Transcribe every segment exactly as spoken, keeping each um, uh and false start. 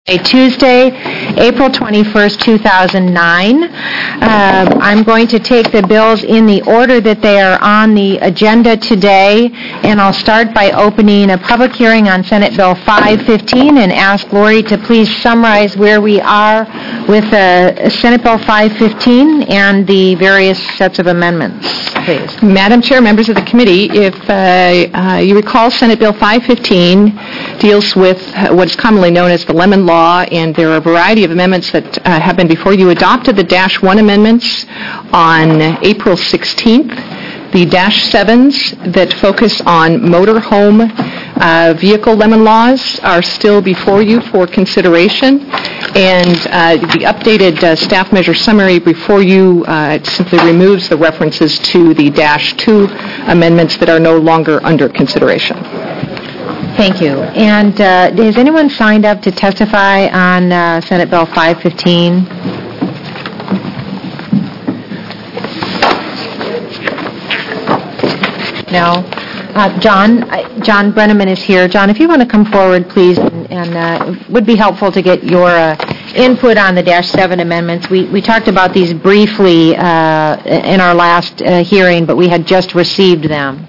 Tuesday, April twenty-first, two thousand nine. Uh, I'm going to take the bills in the order that they are on the agenda today, and I'll start by opening a public hearing on Senate Bill five fifteen and ask Lori to please summarize where we are with uh, Senate Bill five fifteen and the various sets of amendments. Please. Madam Chair, members of the committee, if uh, uh, you recall, Senate Bill five fifteen deals with what is commonly known as the Lemon Law, and there are a variety of amendments that uh, have been before you. Adopted the Dash one amendments on April sixteenth. The Dash sevens that focus on motorhome uh, vehicle lemon laws are still before you for consideration. And uh, the updated uh, staff measure summary before you uh, simply removes the references to the Dash two amendments that are no longer under consideration. Thank you. And uh, has anyone signed up to testify on uh, Senate Bill five fifteen? No? Uh, John, uh, John Brenneman is here. John, if you want to come forward, please, and, and uh, it would be helpful to get your uh, input on the Dash seven amendments. We, we talked about these briefly uh, in our last uh, hearing, but we had just received them.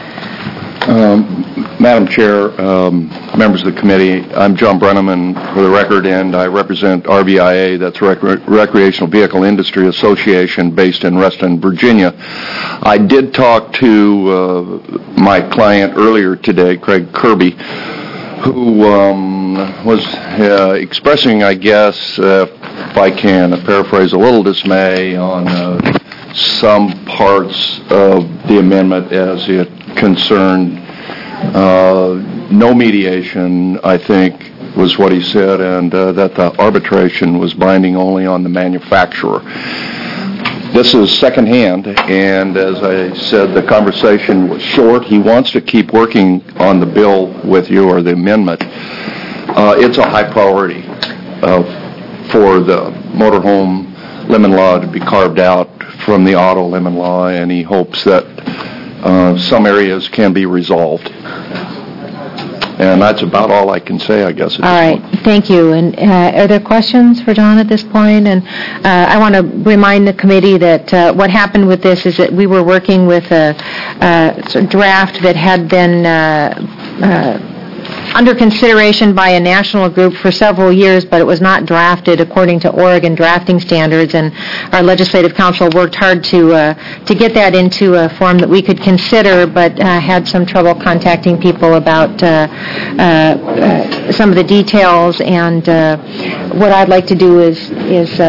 Um, Madam Chair, um, members of the committee, I'm John Brenneman for the record, and I represent R V I A, that's Rec- Recreational Vehicle Industry Association, based in Reston, Virginia. I did talk to uh, my client earlier today, Craig Kirby, who um, was uh, expressing, I guess, uh, if I can paraphrase, a little dismay on uh, some parts of the amendment as it concerned uh, no mediation, I think, was what he said, and uh, that the arbitration was binding only on the manufacturer. This is secondhand, and as I said, the conversation was short. He wants to keep working on the bill with you, or the amendment. Uh, it's a high priority uh, for the motorhome lemon law to be carved out from the auto lemon law, and he hopes that uh, some areas can be resolved. And that's about all I can say, I guess. At all right. Point. Thank you. And uh, are there questions for John at this point? And uh, I want to remind the committee that uh, what happened with this is that we were working with a, a sort of draft that had been uh, uh, under consideration by a national group for several years, but it was not drafted according to Oregon drafting standards, and our legislative council worked hard to uh, to get that into a form that we could consider, but uh, had some trouble contacting people about uh, uh, uh, some of the details. And uh, what I'd like to do is is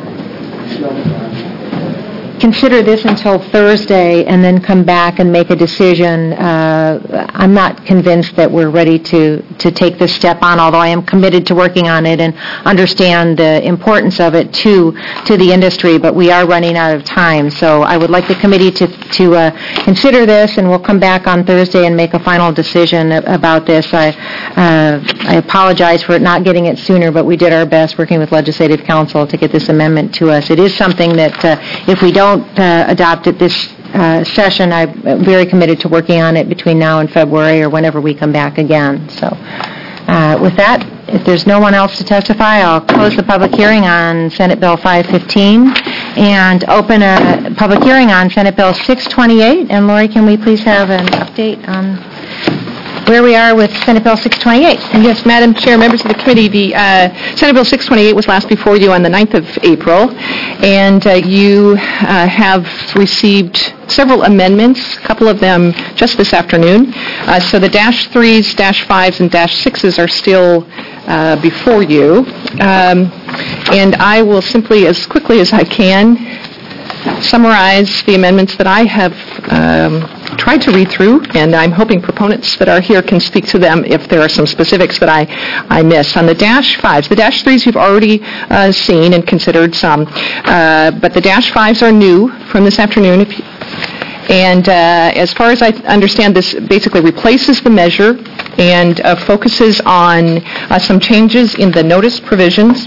uh, consider this until Thursday and then come back and make a decision. Uh, I'm not convinced that we're ready to, to take this step on, although I am committed to working on it and understand the importance of it to to the industry, but we are running out of time. So I would like the committee to, to uh, consider this, and we'll come back on Thursday and make a final decision about this. I, uh, I apologize for not getting it sooner, but we did our best working with Legislative Council to get this amendment to us. It is something that uh, if we don't Uh, adopt it this uh, session, I'm very committed to working on it between now and February or whenever we come back again. So uh, with that, if there's no one else to testify, I'll close the public hearing on Senate Bill five fifteen and open a public hearing on Senate Bill six twenty-eight. And Lori, can we please have an update on where we are with Senate Bill six twenty-eight? Yes, Madam Chair, members of the committee, the uh, Senate Bill six twenty-eight was last before you on the ninth of April, and uh, you uh, have received several amendments, a couple of them just this afternoon. Uh, so the Dash threes, Dash fives, and Dash sixes are still uh, before you. Um, and I will simply, as quickly as I can, summarize the amendments that I have um, tried to read through, and I'm hoping proponents that are here can speak to them if there are some specifics that I, I miss. On the Dash fives, the Dash threes you've already uh, seen and considered some, uh, but the Dash fives are new from this afternoon. If you, and uh, as far as I understand, this basically replaces the measure and uh, focuses on uh, some changes in the notice provisions.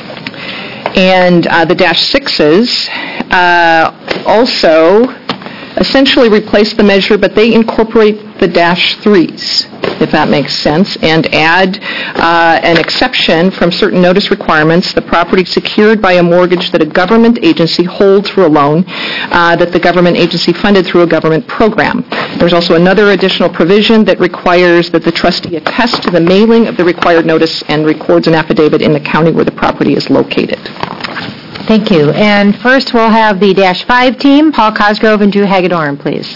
And uh, the Dash sixes uh, also essentially replace the measure, but they incorporate the dash threes, if that makes sense, and add uh, an exception from certain notice requirements, the property secured by a mortgage that a government agency holds for a loan uh, that the government agency funded through a government program. There's also another additional provision that requires that the trustee attest to the mailing of the required notice and records an affidavit in the county where the property is located. Thank you. And first, we'll have the Dash five team, Paul Cosgrove and Drew Hagedorn, please.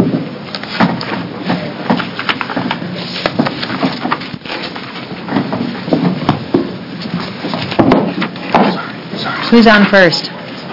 Who's on first?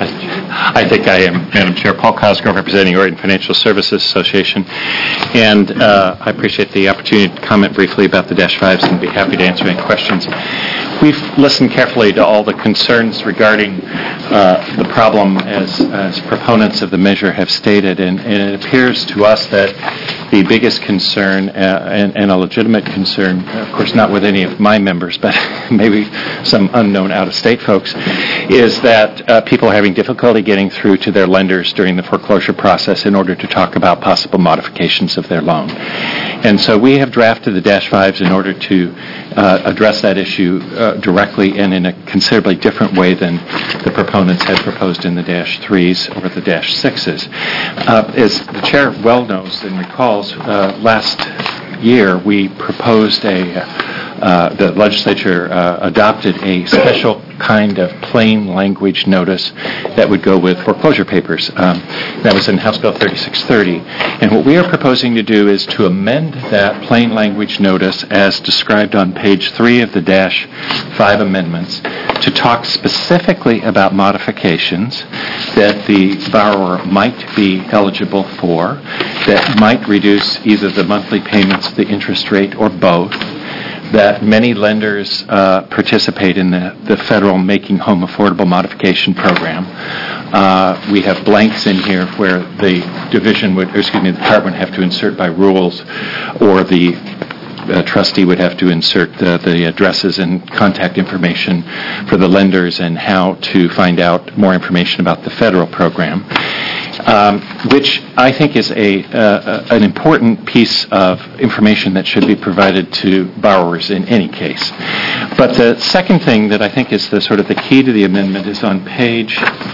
I think I am, Madam Chair. Paul Cosgrove, representing Oregon Financial Services Association. And uh, I appreciate the opportunity to comment briefly about the Dash fives and be happy to answer any questions. We've listened carefully to all the concerns regarding uh, the problem as, as proponents of the measure have stated, and, and it appears to us that the biggest concern, uh, and, and a legitimate concern, of course not with any of my members, but maybe some unknown out-of-state folks, is that uh, people are having difficulty getting through to their lenders during the foreclosure process in order to talk about possible modifications of their loan. And so we have drafted the Dash fives in order to uh, address that issue uh, directly and in a considerably different way than the proponents had proposed in the Dash threes or the Dash sixes. Uh, as the Chair well knows and recalls, uh, last year we proposed a, uh, the legislature uh, adopted a special kind of plain language notice that would go with foreclosure papers. Um, that was in House Bill thirty-six thirty. And what we are proposing to do is to amend that plain language notice as described on page three of the Dash five amendments to talk specifically about modifications that the borrower might be eligible for that might reduce either the monthly payments, the interest rate, or both, that many lenders uh, participate in the, the federal Making Home Affordable Modification Program. Uh, we have blanks in here where the division would, or excuse me, the department would have to insert by rules, or the uh, trustee would have to insert the, the addresses and contact information for the lenders and how to find out more information about the federal program. Um, which I think is a uh, an important piece of information that should be provided to borrowers in any case. But the second thing that I think is the sort of the key to the amendment is on page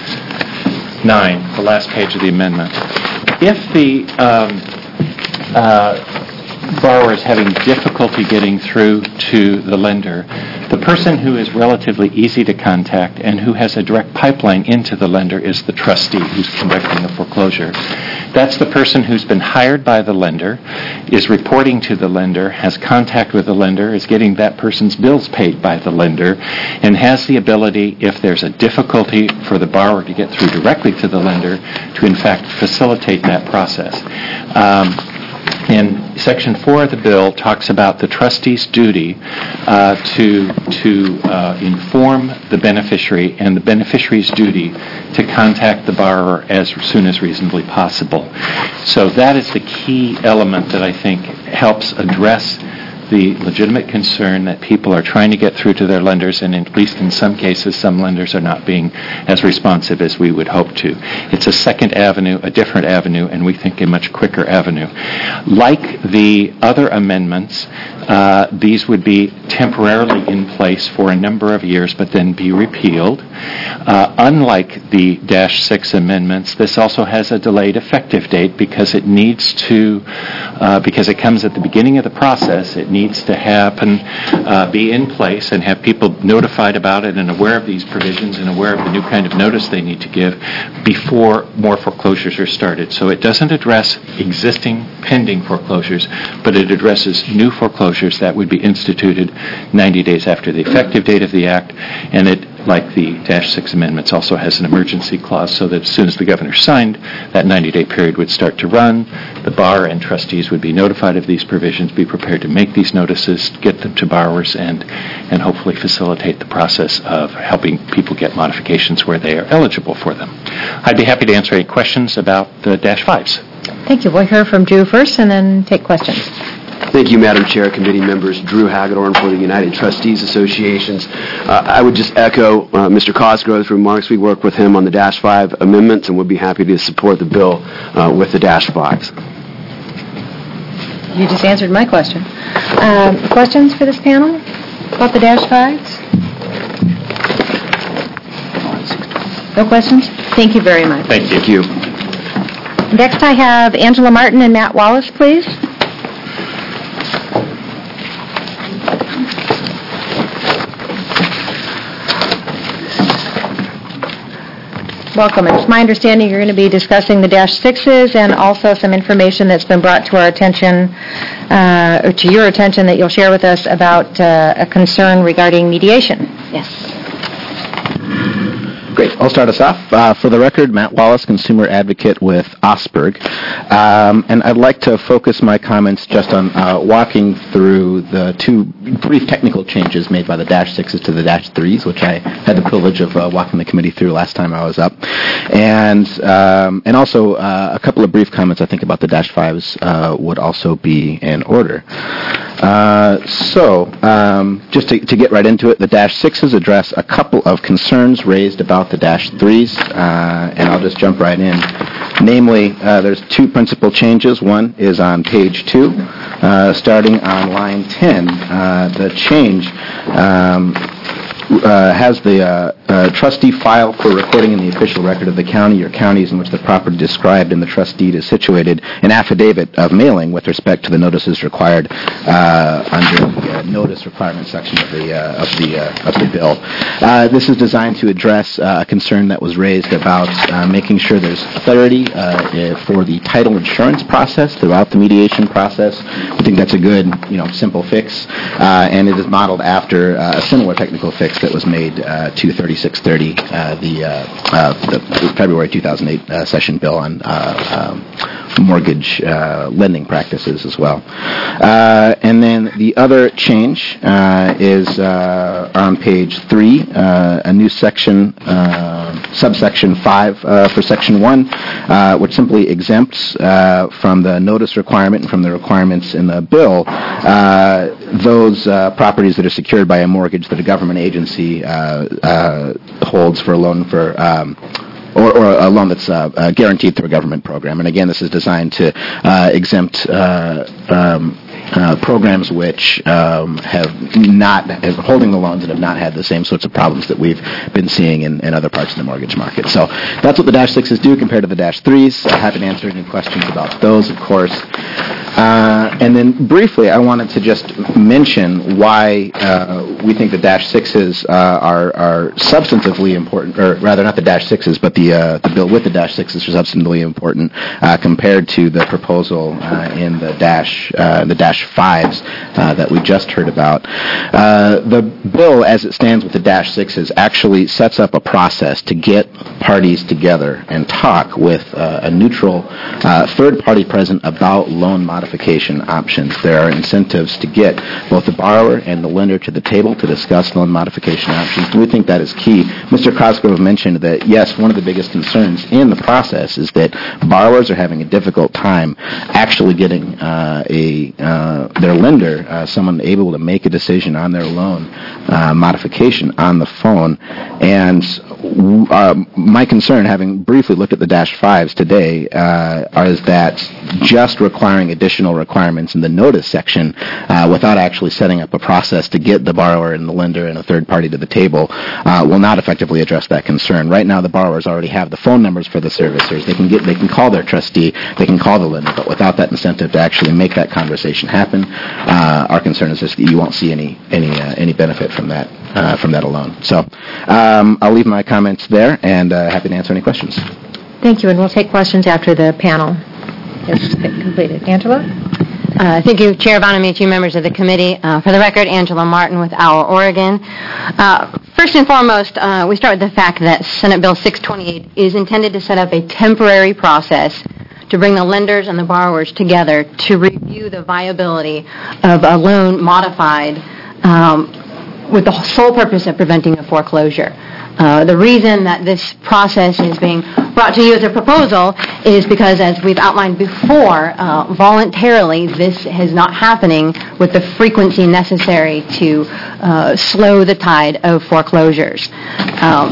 nine, the last page of the amendment. If the um, uh, borrower is having difficulty getting through to the lender, the person who is relatively easy to contact and who has a direct pipeline into the lender is the trustee who's conducting the foreclosure. That's the person who's been hired by the lender, is reporting to the lender, has contact with the lender, is getting that person's bills paid by the lender, and has the ability, if there's a difficulty for the borrower to get through directly to the lender, to in fact facilitate that process. Um, And Section four of the bill talks about the trustee's duty uh, to to uh, inform the beneficiary and the beneficiary's duty to contact the borrower as soon as reasonably possible. So that is the key element that I think helps address the legitimate concern that people are trying to get through to their lenders, and at least in some cases, some lenders are not being as responsive as we would hope to. It's a second avenue, a different avenue, and we think a much quicker avenue. Like the other amendments, uh, these would be temporarily in place for a number of years, but then be repealed. Uh, unlike the Dash six amendments, this also has a delayed effective date because it needs to, uh, because it comes at the beginning of the process. It needs to happen, uh, be in place, and have people notified about it and aware of these provisions and aware of the new kind of notice they need to give before more foreclosures are started. So it doesn't address existing pending foreclosures, but it addresses new foreclosures that would be instituted ninety days after the effective date of the act, and it, like the Dash six amendments, also has an emergency clause so that as soon as the governor signed, that ninety-day period would start to run. The bar and trustees would be notified of these provisions, be prepared to make these notices, get them to borrowers, and and hopefully facilitate the process of helping people get modifications where they are eligible for them. I'd be happy to answer any questions about the Dash fives. Thank you. We'll hear from Drew first and then take questions. Thank you, Madam Chair, committee members. Drew Hagedorn for the United Trustees Associations. Uh, I would just echo uh, Mister Cosgrove's remarks. We work with him on the Dash five amendments, and would be happy to support the bill uh, with the Dash fives. You just answered my question. Um, questions for this panel about the Dash fives? No questions? Thank you very much. Thank you. Thank you. Next I have Angela Martin and Matt Wallace, please. Welcome. It's my understanding you're going to be discussing the Dash sixes and also some information that's been brought to our attention, uh, or to your attention, that you'll share with us about uh, a concern regarding mediation. Yes. Great. I'll start us off. Uh, for the record, Matt Wallace, consumer advocate with Osberg. Um, and I'd like to focus my comments just on uh, walking through the two brief technical changes made by the Dash sixes to the Dash threes, which I had the privilege of uh, walking the committee through last time I was up. And um, and also uh, a couple of brief comments, I think, about the Dash fives uh, would also be in order. Uh, so, um, just to, to get right into it, the Dash sixes address a couple of concerns raised about the Dash threes, uh, and I'll just jump right in. Namely, uh, there's two principal changes. One is on page two, uh, starting on line ten. Uh, the change um, uh, has the uh, uh, trustee file for recording in the official record of the county or counties in which the property described in the trust deed is situated an affidavit of mailing with respect to the notices required uh, under the uh, notice requirement section of the uh, of the uh, of the bill. Uh, this is designed to address uh, a concern that was raised about uh, making sure there's clarity uh, for the title insurance process throughout the mediation process. I think that's a good, you know, simple fix, uh, and it is modeled after uh, a similar technical fix that was made uh, to thirty-six thirty, uh, the, uh, uh, the February two thousand eight uh, session bill on uh, um, mortgage uh, lending practices as well. Uh, and then the other change uh, is uh, on page three, uh, a new section, uh, subsection five uh, for section one, uh, which simply exempts uh, from the notice requirement and from the requirements in the bill uh, those uh, properties that are secured by a mortgage that a government agency uh, uh, holds for a loan for um, Or, or a loan that's uh, uh, guaranteed through a government program. And again, this is designed to uh, exempt uh, um, uh, programs which um, have not, holding the loans and have not had the same sorts of problems that we've been seeing in, in other parts of the mortgage market. So that's what the Dash sixes do compared to the Dash threes. I haven't answered any questions about those, of course. Uh, and then briefly, I wanted to just mention why uh, we think the Dash sixes uh, are, are substantively important, or rather not the Dash sixes, but the uh, the bill with the Dash sixes are substantively important uh, compared to the proposal uh, in the Dash uh, the Dash fives uh, that we just heard about. Uh, the bill, as it stands with the Dash sixes, actually sets up a process to get parties together and talk with uh, a neutral uh, third party present about loan modification options. There are incentives to get both the borrower and the lender to the table to discuss loan modification options. We think that is key. Mister Cosgrove mentioned that, yes, one of the biggest concerns in the process is that borrowers are having a difficult time actually getting uh, a uh, their lender, uh, someone able to make a decision on their loan uh, modification on the phone. And uh, my concern, having briefly looked at the Dash fives today, uh, is that just requiring additional requirements in the notice section uh, without actually setting up a process to get the borrower and the lender and a third party to the table uh, will not effectively address that concern. Right now, the borrowers already have the phone numbers for the servicers. They can get, they can call their trustee, they can call the lender, but without that incentive to actually make that conversation happen, uh, our concern is just that you won't see any any uh, any benefit from that uh, from that alone. So um, I'll leave my comments there, and uh, happy to answer any questions. Thank you, and we'll take questions after the panel is completed. Angela? Uh, thank you, Chair Bonamici, members of the committee. Uh, for the record, Angela Martin with Our Oregon. Uh, first and foremost, uh, we start with the fact that Senate Bill six twenty-eight is intended to set up a temporary process to bring the lenders and the borrowers together to review the viability of a loan modified um, with the sole purpose of preventing a foreclosure. Uh, the reason that this process is being brought to you as a proposal is because, as we've outlined before, uh, voluntarily this is not happening with the frequency necessary to uh, slow the tide of foreclosures. Um,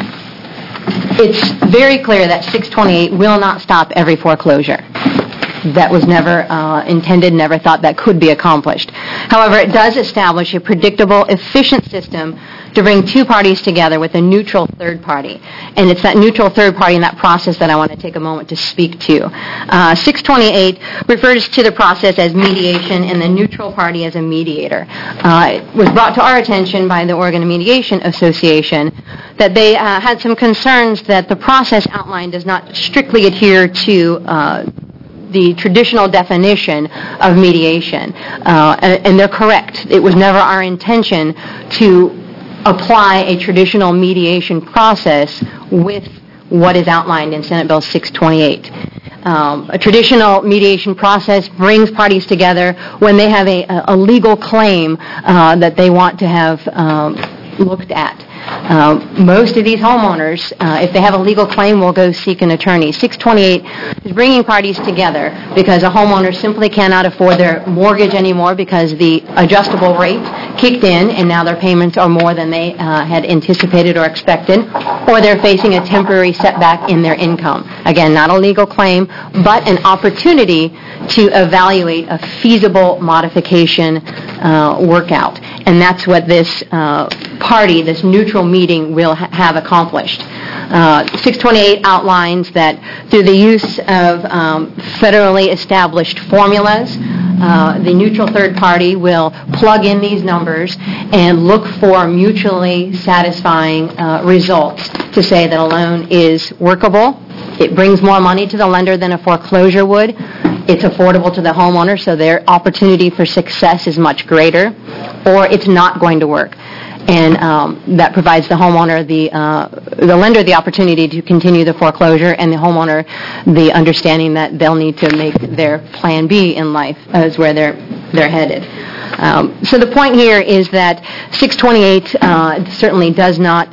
it's very clear that six twenty-eight will not stop every foreclosure. That was never uh, intended, never thought that could be accomplished. However, it does establish a predictable, efficient system to bring two parties together with a neutral third party. And it's that neutral third party in that process that I want to take a moment to speak to. Uh, six twenty-eight refers to the process as mediation and the neutral party as a mediator. Uh, it was brought to our attention by the Oregon Mediation Association that they uh, had some concerns that the process outlined does not strictly adhere to uh, the traditional definition of mediation. Uh, and, and they're correct. It was never our intention to apply a traditional mediation process with what is outlined in Senate Bill six twenty-eight. Um, a traditional mediation process brings parties together when they have a, a legal claim uh, that they want to have um, looked at. Uh, most of these homeowners, uh, if they have a legal claim, will go seek an attorney. six twenty-eight is bringing parties together because a homeowner simply cannot afford their mortgage anymore because the adjustable rate kicked in and now their payments are more than they uh, had anticipated or expected, or they're facing a temporary setback in their income. Again, not a legal claim, but an opportunity to evaluate a feasible modification uh, workout. And that's what this uh, party, this neutral meeting, will ha- have accomplished. Uh, six twenty-eight outlines that through the use of um, federally established formulas, uh, the neutral third party will plug in these numbers and look for mutually satisfying uh, results to say that a loan is workable. It brings more money to the lender than a foreclosure would. It's affordable to the homeowner, so their opportunity for success is much greater, or it's not going to work. And um, that provides the homeowner, the uh, the lender, the opportunity to continue the foreclosure, and the homeowner the understanding that they'll need to make their plan B in life as where they're they're headed. Um, so the point here is that six twenty-eight uh, certainly does not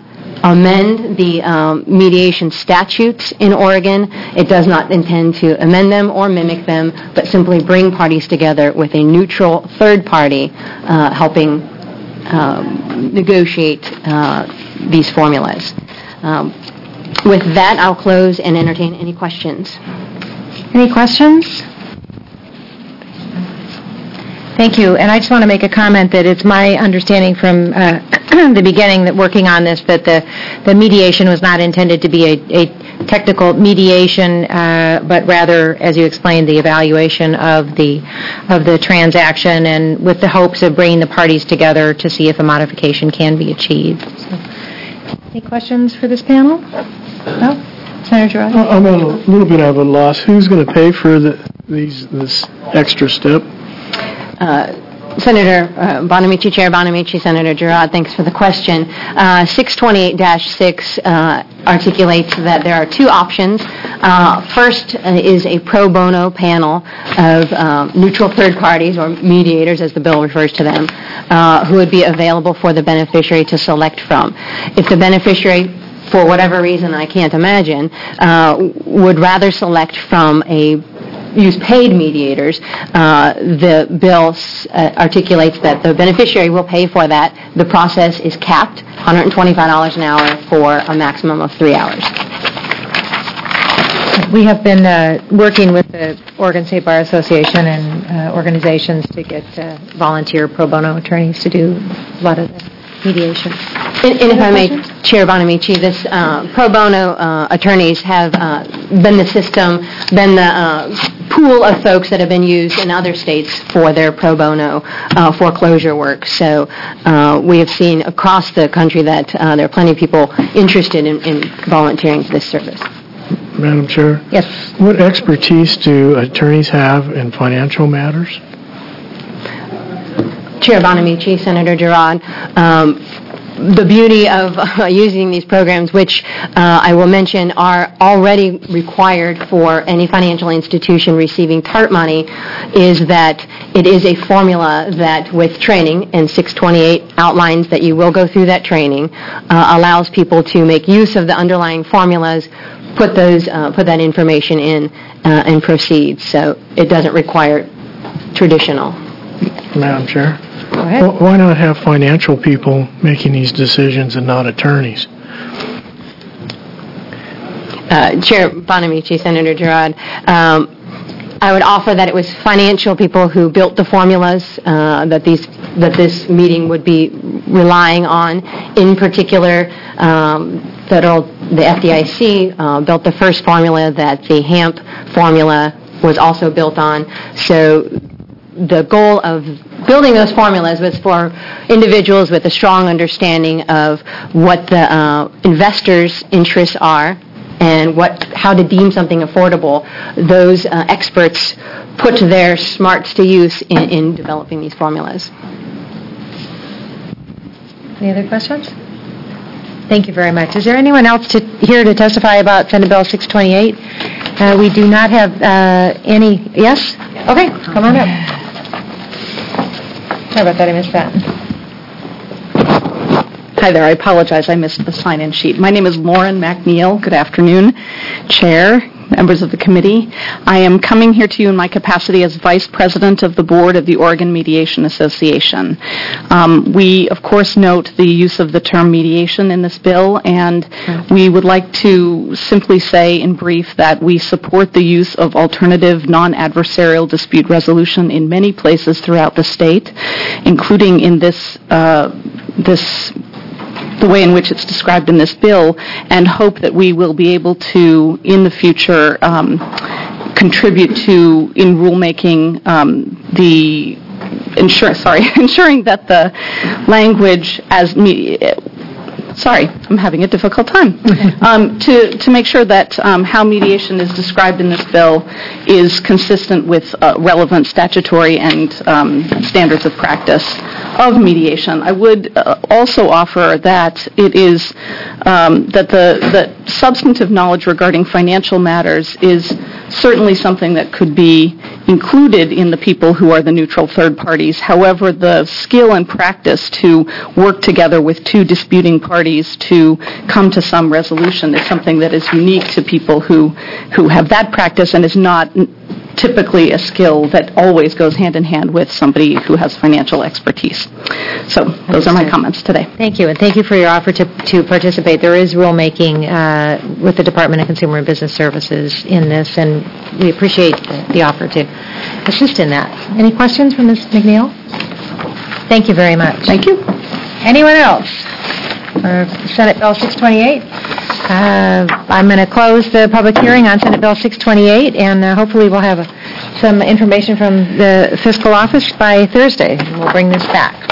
amend the um, mediation statutes in Oregon. It does not intend to amend them or mimic them, but simply bring parties together with a neutral third party uh, helping um, negotiate uh, these formulas. Um, with that, I'll close and entertain any questions. Any questions? Thank you. And I just want to make a comment that it's my understanding from uh, the beginning that working on this that the, the mediation was not intended to be a, a technical mediation, uh, but rather, as you explained, the evaluation of the of the transaction and with the hopes of bringing the parties together to see if a modification can be achieved. So, any questions for this panel? No? Senator Girard? I'm at a little bit of a loss. Who's going to pay for the, these this extra step? Uh, Senator uh, Bonamici, Chair Bonamici, Senator Girard, thanks for the question. Uh, six twenty-eight dash six uh, articulates that there are two options. Uh, first uh, is a pro bono panel of um, neutral third parties, or mediators as the bill refers to them, uh, who would be available for the beneficiary to select from. If the beneficiary, for whatever reason I can't imagine, uh, would rather select from a use paid mediators, uh, the bill uh, articulates that the beneficiary will pay for that. The process is capped, one hundred twenty-five dollars an hour for a maximum of three hours. We have been uh, working with the Oregon State Bar Association and uh, organizations to get uh, volunteer pro bono attorneys to do a lot of the mediation. And, and if I may, Chair Bonamici, this uh, pro bono uh, attorneys have uh, been the system, been the uh, pool of folks that have been used in other states for their pro bono uh, foreclosure work. So uh, we have seen across the country that uh, there are plenty of people interested in, in volunteering for this service. Madam Chair? Yes. What expertise do attorneys have in financial matters? Chair Bonamici, Senator Girard, um, the beauty of uh, using these programs, which uh, I will mention are already required for any financial institution receiving TARP money, is that it is a formula that with training, and six twenty-eight outlines that you will go through that training, uh, allows people to make use of the underlying formulas, put those, uh, put that information in uh, and proceed. So it doesn't require traditional. Madam Chair, Go ahead. wh- why not have financial people making these decisions and not attorneys? Uh, Chair Bonamici, Senator Girard, um, I would offer that it was financial people who built the formulas uh, that these that this meeting would be relying on. In particular, um, federal the F D I C uh, built the first formula that the HAMP formula was also built on. So the goal of building those formulas was for individuals with a strong understanding of what the uh, investors' interests are and what, how to deem something affordable. Those uh, experts put their smarts to use in, in developing these formulas. Any other questions? Thank you very much. Is there anyone else to, here to testify about Senate Bill six twenty-eight? Uh, we do not have uh, any, yes? Okay, come on up. Sorry about that, I missed that. Hi there, I apologize, I missed the sign-in sheet. My name is Lauren McNeil. Good afternoon, Chair, members of the committee. I am coming here to you in my capacity as Vice President of the Board of the Oregon Mediation Association. Um, we, of course, note the use of the term mediation in this bill, and we would like to simply say in brief that we support the use of alternative non-adversarial dispute resolution in many places throughout the state, including in this uh, this the way in which it's described in this bill, and hope that we will be able to, in the future, um, contribute to, in rulemaking, um, the ensure, sorry, ensuring that the language as me, sorry, I'm having a difficult time, um, to, to make sure that um, how mediation is described in this bill is consistent with uh, relevant statutory and um, standards of practice of mediation. I would uh, also offer that it is um, that the, the substantive knowledge regarding financial matters is certainly something that could be included in the people who are the neutral third parties. However, the skill and practice to work together with two disputing parties to come to some resolution is something that is unique to people who, who have that practice and is not typically a skill that always goes hand in hand with somebody who has financial expertise. So those are my comments today. Thank you, and thank you for your offer to, to participate. There is rulemaking uh, with the Department of Consumer and Business Services in this, and we appreciate the, the offer to assist in that. Any questions from Miz McNeil? Thank you very much. Thank you. Anyone else for Senate Bill six twenty-eight? Uh, I'm going to close the public hearing on Senate Bill six twenty-eight, and uh, hopefully we'll have uh, some information from the fiscal office by Thursday. We'll bring this back.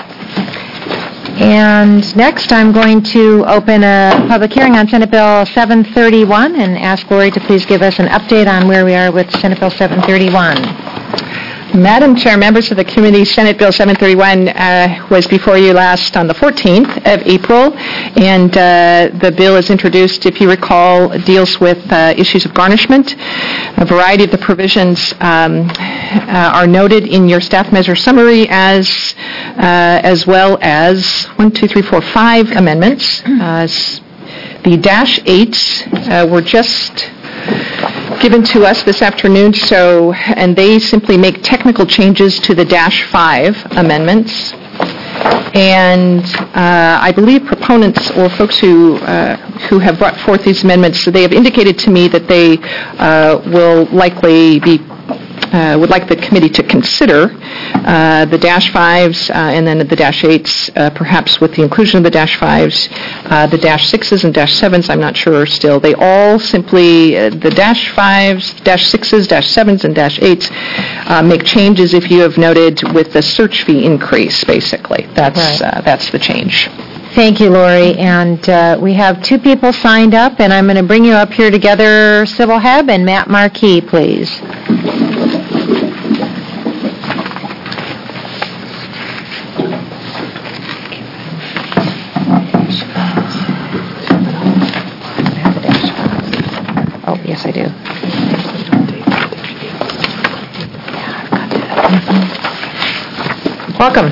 And next, I'm going to open a public hearing on Senate Bill seven thirty-one and ask Lori to please give us an update on where we are with Senate Bill seven thirty-one. Madam Chair, members of the committee, Senate Bill seven thirty-one uh, was before you last on the fourteenth of April, and uh, the bill is introduced, if you recall, deals with uh, issues of garnishment. A variety of the provisions um, uh, are noted in your staff measure summary, as uh, as well as one, two, three, four, five amendments. Uh, the dash eights uh, were just given to us this afternoon, so, and they simply make technical changes to the dash five amendments. And uh, I believe proponents or folks who uh, who have brought forth these amendments, so they have indicated to me that they uh, will likely be Uh, would like the committee to consider uh, the dash fives uh, and then the dash eights, uh, perhaps with the inclusion of the dash fives, uh, the dash sixes and dash sevens, I'm not sure still. They all simply, uh, the dash fives, dash sixes, dash sevens, and dash eights uh, make changes, if you have noted, with the search fee increase, basically. That's, Right. uh, that's the change. Thank you, Lori. And uh, we have two people signed up, and I'm going to bring you up here together, Sybil Hebb and Matt Markey, please. Oh, yes, I do. Welcome.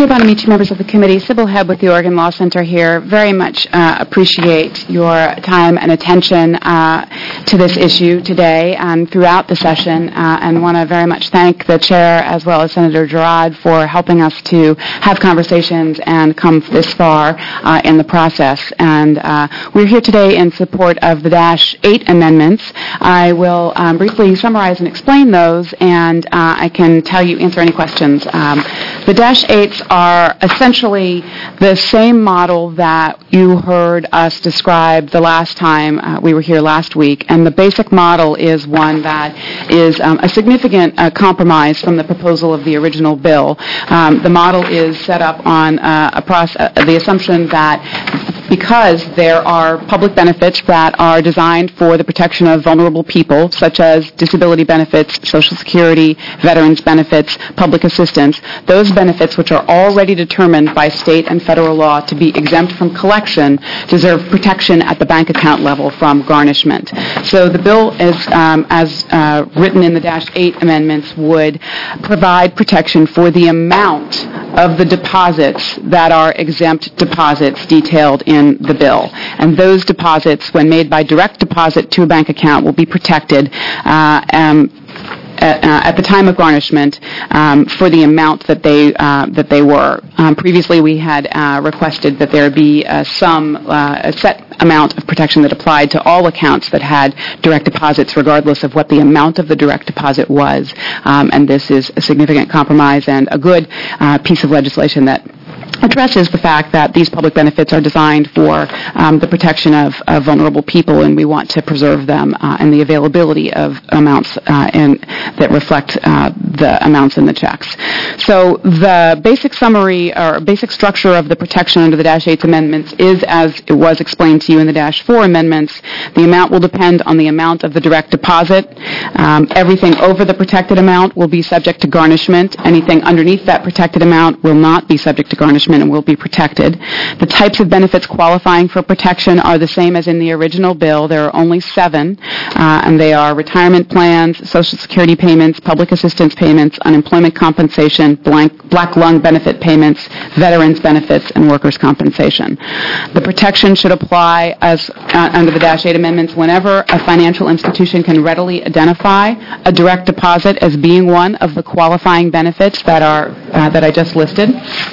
Chair Bonamici, members of the committee, Sybil Hebb with the Oregon Law Center here. Very much uh, appreciate your time and attention uh, to this issue today and throughout the session, uh, and want to very much thank the chair as well as Senator Girard for helping us to have conversations and come this far uh, in the process. And uh, we're here today in support of the Dash eight amendments. I will um, briefly summarize and explain those, and uh, I can tell you, answer any questions. Um, the Dash eights are essentially the same model that you heard us describe the last time uh, we were here last week, and the basic model is one that is um, a significant uh, compromise from the proposal of the original bill. Um, the model is set up on uh, a process, uh, the assumption that because there are public benefits that are designed for the protection of vulnerable people, such as disability benefits, Social Security, veterans benefits, public assistance, those benefits which are already determined by state and federal law to be exempt from collection deserve protection at the bank account level from garnishment. So the bill, is, um, as uh, written in the Dash eight amendments, would provide protection for the amount of the deposits that are exempt deposits detailed in the bill. And those deposits, when made by direct deposit to a bank account, will be protected uh, um, At, uh, at the time of garnishment um, for the amount that they uh, that they were. Um, previously, we had uh, requested that there be uh, some uh, a set amount of protection that applied to all accounts that had direct deposits, regardless of what the amount of the direct deposit was. Um, and this is a significant compromise and a good uh, piece of legislation that addresses the fact that these public benefits are designed for um, the protection of, of vulnerable people, and we want to preserve them uh, and the availability of amounts uh, in, that reflect uh, the amounts in the checks. So the basic summary or basic structure of the protection under the Dash eight amendments is as it was explained to you in the Dash four amendments. The amount will depend on the amount of the direct deposit. Um, everything over the protected amount will be subject to garnishment. Anything underneath that protected amount will not be subject to garnishment and will be protected. The types of benefits qualifying for protection are the same as in the original bill. There are only seven, uh, and they are retirement plans, Social Security payments, public assistance payments, unemployment compensation, blank, black lung benefit payments, veterans benefits, and workers' compensation. The protection should apply as uh, under the Dash eight amendments whenever a financial institution can readily identify a direct deposit as being one of the qualifying benefits that are uh, that I just listed.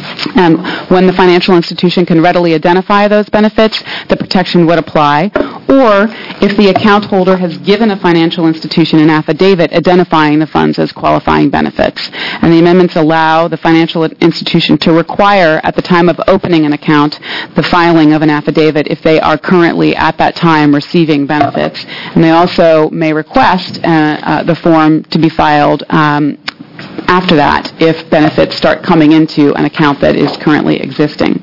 And when the financial institution can readily identify those benefits, the protection would apply. Or if the account holder has given a financial institution an affidavit identifying the funds as qualifying benefits. And the amendments allow the financial institution to require at the time of opening an account the filing of an affidavit if they are currently at that time receiving benefits. And they also may request uh, uh, the form to be filed um, after that if benefits start coming into an account that is currently existing.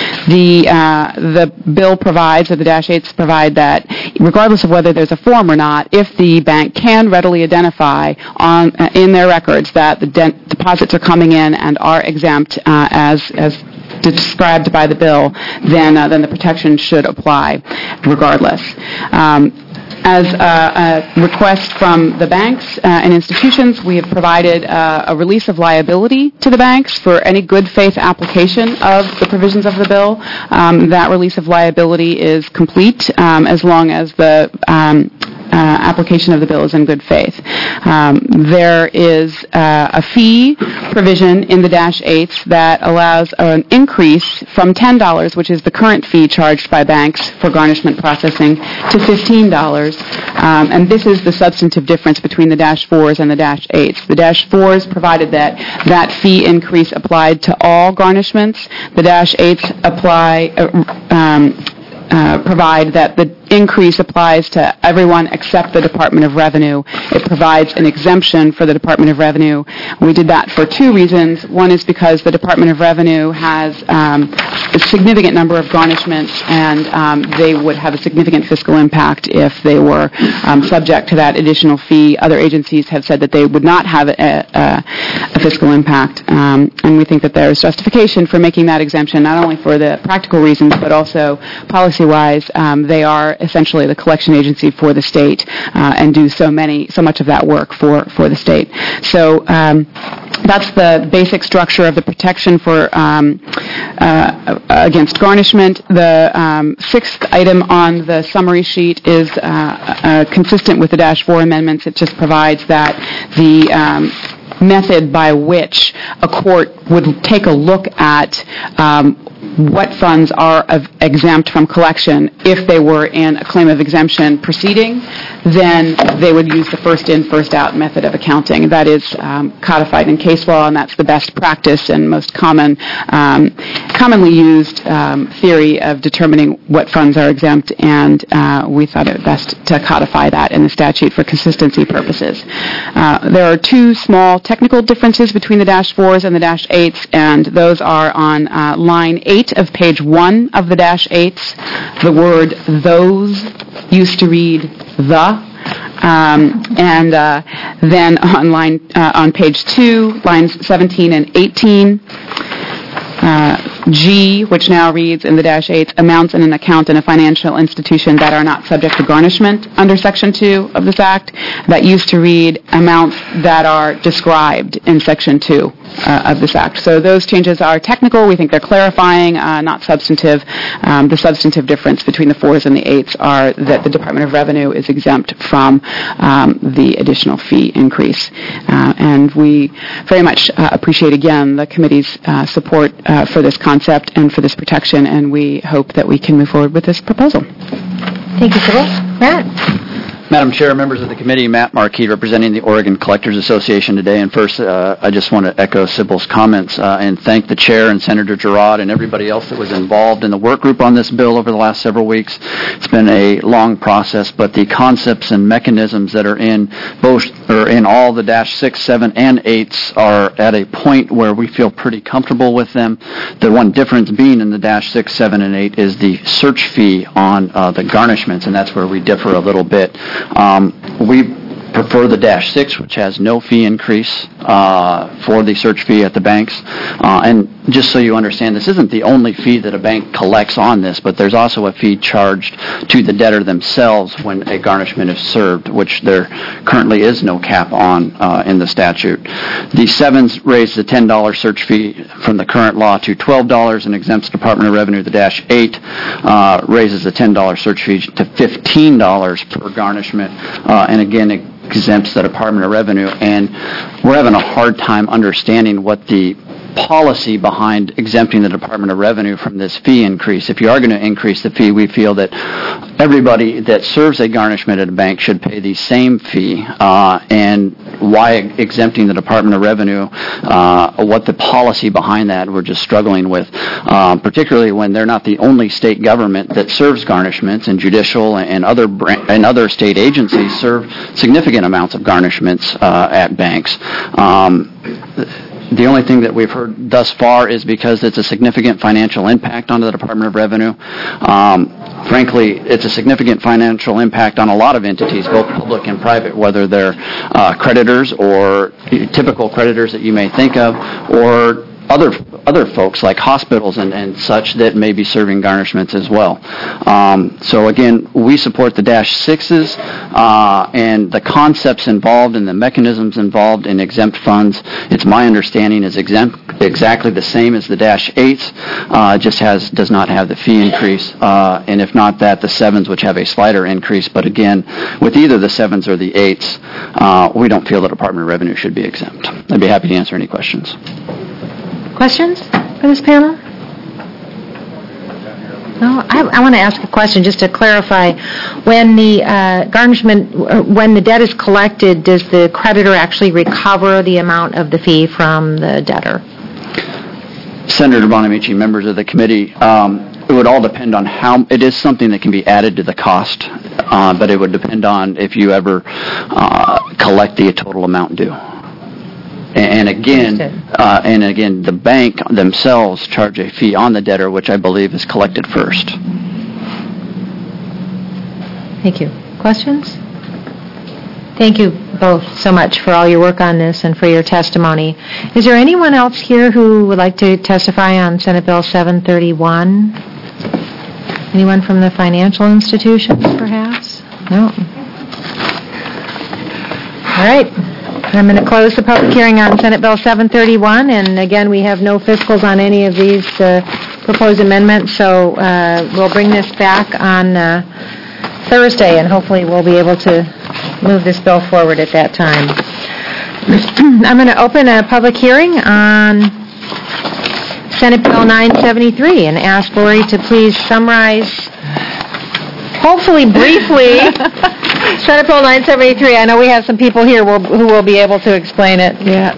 The uh, the bill provides, or the Dash eights provide, that regardless of whether there's a form or not, if the bank can readily identify on uh, in their records that the de- deposits are coming in and are exempt uh, as as described by the bill, then uh, then the protection should apply regardless. Um, As uh, a request from the banks uh, and institutions, we have provided uh, a release of liability to the banks for any good faith application of the provisions of the bill. Um, that release of liability is complete um, as long as the um, Uh, application of the bill is in good faith. Um, there is uh, a fee provision in the Dash eights that allows an increase from ten dollars, which is the current fee charged by banks for garnishment processing, to fifteen dollars. Um, and this is the substantive difference between the Dash fours and the Dash eights. The Dash fours provided that that fee increase applied to all garnishments. The Dash eights apply uh, um, uh, provide that the increase applies to everyone except the Department of Revenue. It provides an exemption for the Department of Revenue. We did that for two reasons. One is because the Department of Revenue has um, a significant number of garnishments, and um, they would have a significant fiscal impact if they were um, subject to that additional fee. Other agencies have said that they would not have a, a, a fiscal impact, um, and we think that there is justification for making that exemption, not only for the practical reasons, but also policy-wise. Um, they are essentially the collection agency for the state uh, and do so many, so much of that work for, for the state. So um, that's the basic structure of the protection for um, uh, against garnishment. The um, sixth item on the summary sheet is uh, uh, consistent with the Dash four amendments. It just provides that the um, method by which a court would take a look at um, what funds are of exempt from collection. If they were in a claim of exemption proceeding, then they would use the first in, first out method of accounting. That is um, codified in case law, and that's the best practice and most common, um, commonly used um, theory of determining what funds are exempt, and uh, we thought it best to codify that in the statute for consistency purposes. Uh, there are two small technical differences between the Dash fours and the Dash eights, and those are on uh, line eight of page one of the Dash eights. The word those used to read the. Um, and uh, then on line uh, on page two, lines seventeen and eighteen, uh, G, which now reads in the Dash eights, amounts in an account in a financial institution that are not subject to garnishment under Section two of this Act. That used to read amounts that are described in Section two uh, of this Act. So those changes are technical. We think they're clarifying, uh, not substantive. Um, the substantive difference between the fours and the eights are that the Department of Revenue is exempt from um, the additional fee increase. Uh, and we very much uh, appreciate, again, the committee's uh, support uh, for this concept and for this protection, and we hope that we can move forward with this proposal. Thank you, Sybil. Matt? Madam Chair, members of the committee, Matt Markey representing the Oregon Collectors Association today. And first, uh, I just want to echo Sybil's comments uh, and thank the Chair and Senator Girard and everybody else that was involved in the work group on this bill over the last several weeks. It's been a long process, but the concepts and mechanisms that are in both or in all the Dash six, seven, and eights are at a point where we feel pretty comfortable with them. The one difference being in the Dash six, seven, and eight is the search fee on uh, the garnishments, and that's where we differ a little bit. Um, we prefer the Dash six, which has no fee increase uh, for the search fee at the banks. Uh, and just so you understand, this isn't the only fee that a bank collects on this, but there's also a fee charged to the debtor themselves when a garnishment is served, which there currently is no cap on uh, in the statute. The sevens raise the ten dollars search fee from the current law to twelve dollars and exempts Department of Revenue. The Dash eight uh, raises the ten dollars search fee to fifteen dollars per garnishment, uh, and again, it exempts the Department of Revenue, and we're having a hard time understanding what the policy behind exempting the Department of Revenue from this fee increase. If you are going to increase the fee, we feel that everybody that serves a garnishment at a bank should pay the same fee, uh, and why exempting the Department of Revenue, uh, what the policy behind that we're just struggling with, um, particularly when they're not the only state government that serves garnishments, and judicial and other and other state agencies serve significant amounts of garnishments uh, at banks. Um, The only thing that we've heard thus far is because it's a significant financial impact on the Department of Revenue. Um, frankly, it's a significant financial impact on a lot of entities, both public and private, whether they're uh, creditors or typical creditors that you may think of, or other other folks like hospitals and, and such that may be serving garnishments as well. Um, so again, we support the Dash sixes uh, and the concepts involved and the mechanisms involved in exempt funds. It's my understanding is exempt exactly the same as the Dash eights, uh, just has does not have the fee increase, uh, and if not that, the sevens, which have a slighter increase. But again, with either the sevens or the eights, uh, we don't feel the Department of Revenue should be exempt. I'd be happy to answer any questions. Questions for this panel? No, I, I want to ask a question just to clarify. When the uh, garnishment, uh, when the debt is collected, does the creditor actually recover the amount of the fee from the debtor? Senator Bonamici, members of the committee, um, it would all depend on how, it is something that can be added to the cost, uh, but it would depend on if you ever uh, collect the total amount due. And again, uh, and again, the bank themselves charge a fee on the debtor, which I believe is collected first. Thank you. Questions? Thank you both so much for all your work on this and for your testimony. Is there anyone else here who would like to testify on Senate Bill seven thirty-one? Anyone from the financial institutions, perhaps? No. All right. I'm going to close the public hearing on Senate Bill seven thirty-one, and again, we have no fiscals on any of these uh, proposed amendments, so uh, we'll bring this back on uh, Thursday, and hopefully we'll be able to move this bill forward at that time. I'm going to open a public hearing on Senate Bill nine seventy-three and ask Lori to please summarize, hopefully briefly, Senate Bill nine seventy-three. I know we have some people here will, who will be able to explain it. Yeah.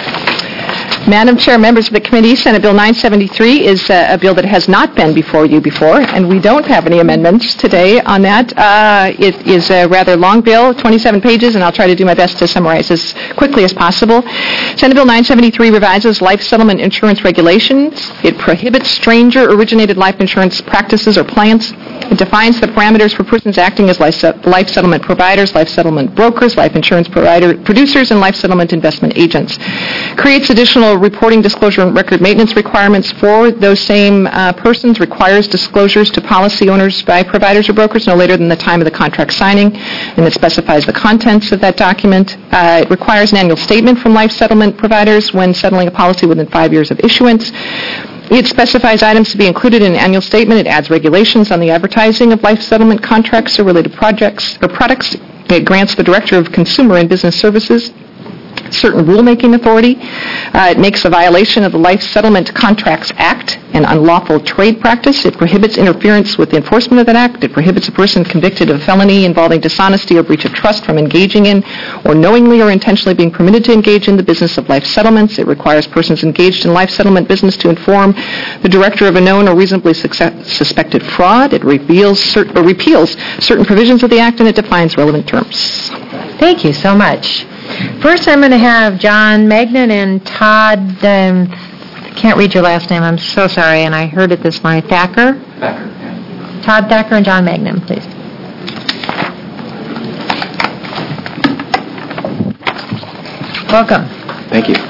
Madam Chair, members of the committee, Senate Bill nine seventy-three is uh, a bill that has not been before you before, and we don't have any amendments today on that. Uh, it is a rather long bill, twenty-seven pages, and I'll try to do my best to summarize as quickly as possible. Senate Bill nine seventy-three revises life settlement insurance regulations. It prohibits stranger-originated life insurance practices or plans. It defines the parameters for persons acting as life, life settlement providers, life settlement brokers, life insurance provider, producers, and life settlement investment agents. Creates additional reporting, disclosure, and record maintenance requirements for those same uh, persons, requires disclosures to policy owners by providers or brokers no later than the time of the contract signing, and it specifies the contents of that document. Uh, it requires an annual statement from life settlement providers when settling a policy within five years of issuance. It specifies items to be included in an annual statement. It adds regulations on the advertising of life settlement contracts or related projects or products. It grants the Director of Consumer and Business Services certain rulemaking authority. Uh, it makes a violation of the Life Settlement Contracts Act an unlawful trade practice. It prohibits interference with the enforcement of that act. It prohibits a person convicted of felony involving dishonesty or breach of trust from engaging in or knowingly or intentionally being permitted to engage in the business of life settlements. It requires persons engaged in life settlement business to inform the director of a known or reasonably success- suspected fraud. It reveals cer- or repeals certain provisions of the act, and it defines relevant terms. Thank you so much. First, I'm going to have John Magnan and Todd, um, can't read your last name, I'm so sorry, and I heard it this morning, Thacker? Thacker, yeah. Todd Thacker and John Magnan, please. Welcome. Thank you.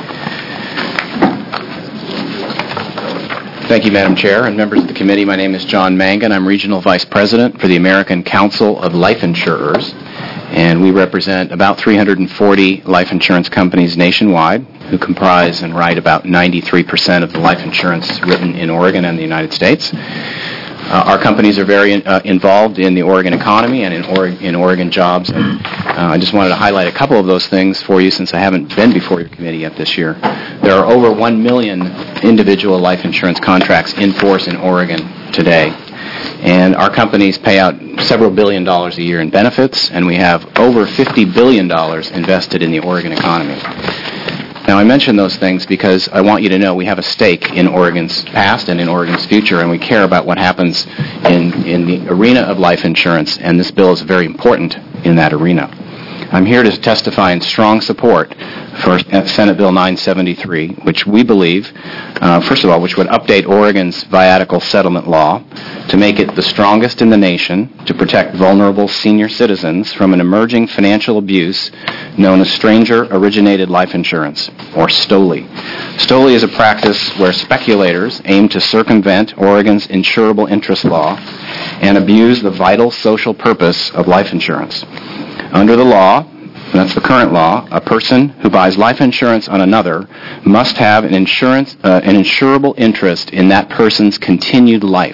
Thank you, Madam Chair and members of the committee. My name is John Mangan. I'm Regional Vice President for the American Council of Life Insurers, and we represent about three hundred forty life insurance companies nationwide who comprise and write about ninety-three percent of the life insurance written in Oregon and the United States. Uh, our companies are very in, uh, involved in the Oregon economy and in, or- in Oregon jobs. And, uh, I just wanted to highlight a couple of those things for you since I haven't been before your committee yet this year. There are over one million individual life insurance contracts in force in Oregon today. And our companies pay out several billion dollars a year in benefits, and we have over fifty billion dollars invested in the Oregon economy. Now, I mention those things because I want you to know we have a stake in Oregon's past and in Oregon's future, and we care about what happens in, in the arena of life insurance, and this bill is very important in that arena. I'm here to testify in strong support for Senate Bill nine seventy-three, which we believe, uh, first of all, which would update Oregon's viatical settlement law to make it the strongest in the nation to protect vulnerable senior citizens from an emerging financial abuse known as stranger-originated life insurance, or STOLI. STOLI is a practice where speculators aim to circumvent Oregon's insurable interest law and abuse the vital social purpose of life insurance. Under the law, that's the current law, a person who buys life insurance on another must have an insurance, uh, an insurable interest in that person's continued life.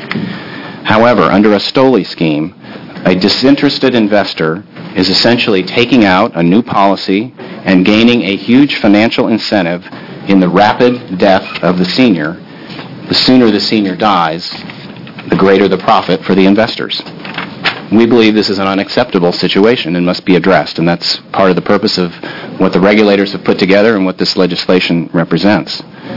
However, under a STOLI scheme, a disinterested investor is essentially taking out a new policy and gaining a huge financial incentive in the rapid death of the senior. The sooner the senior dies, the greater the profit for the investors. We believe this is an unacceptable situation and must be addressed, and that's part of the purpose of what the regulators have put together and what this legislation represents.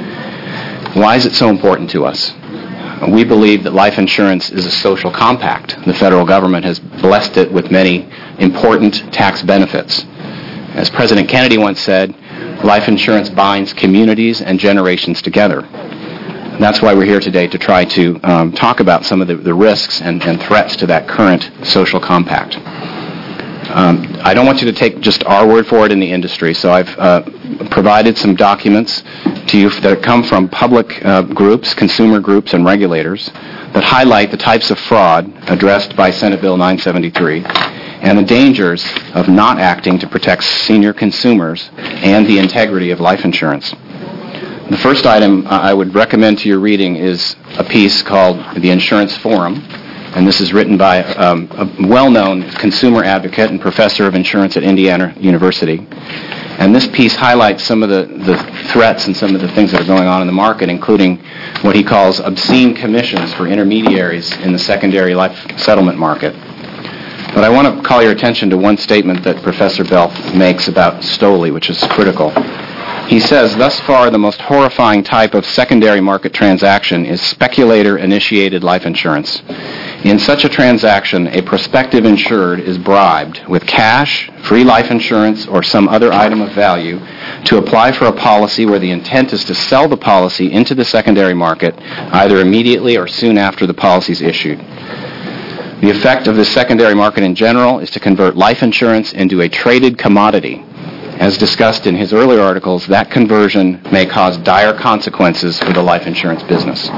Why is it so important to us? We believe that life insurance is a social compact. The federal government has blessed it with many important tax benefits. As President Kennedy once said, life insurance binds communities and generations together. That's why we're here today, to try to um, talk about some of the, the risks and, and threats to that current social compact. Um, I don't want you to take just our word for it in the industry, so I've uh, provided some documents to you that come from public uh, groups, consumer groups, and regulators that highlight the types of fraud addressed by Senate Bill nine seventy-three and the dangers of not acting to protect senior consumers and the integrity of life insurance. The first item I would recommend to your reading is a piece called The Insurance Forum, and this is written by um, a well-known consumer advocate and professor of insurance at Indiana University. And this piece highlights some of the, the threats and some of the things that are going on in the market, including what he calls obscene commissions for intermediaries in the secondary life settlement market. But I want to call your attention to one statement that Professor Belf makes about Stoli, which is critical. He says, thus far, the most horrifying type of secondary market transaction is speculator-initiated life insurance. In such a transaction, a prospective insured is bribed with cash, free life insurance, or some other item of value to apply for a policy where the intent is to sell the policy into the secondary market either immediately or soon after the policy is issued. The effect of the secondary market in general is to convert life insurance into a traded commodity. As discussed in his earlier articles, that conversion may cause dire consequences for the life insurance business.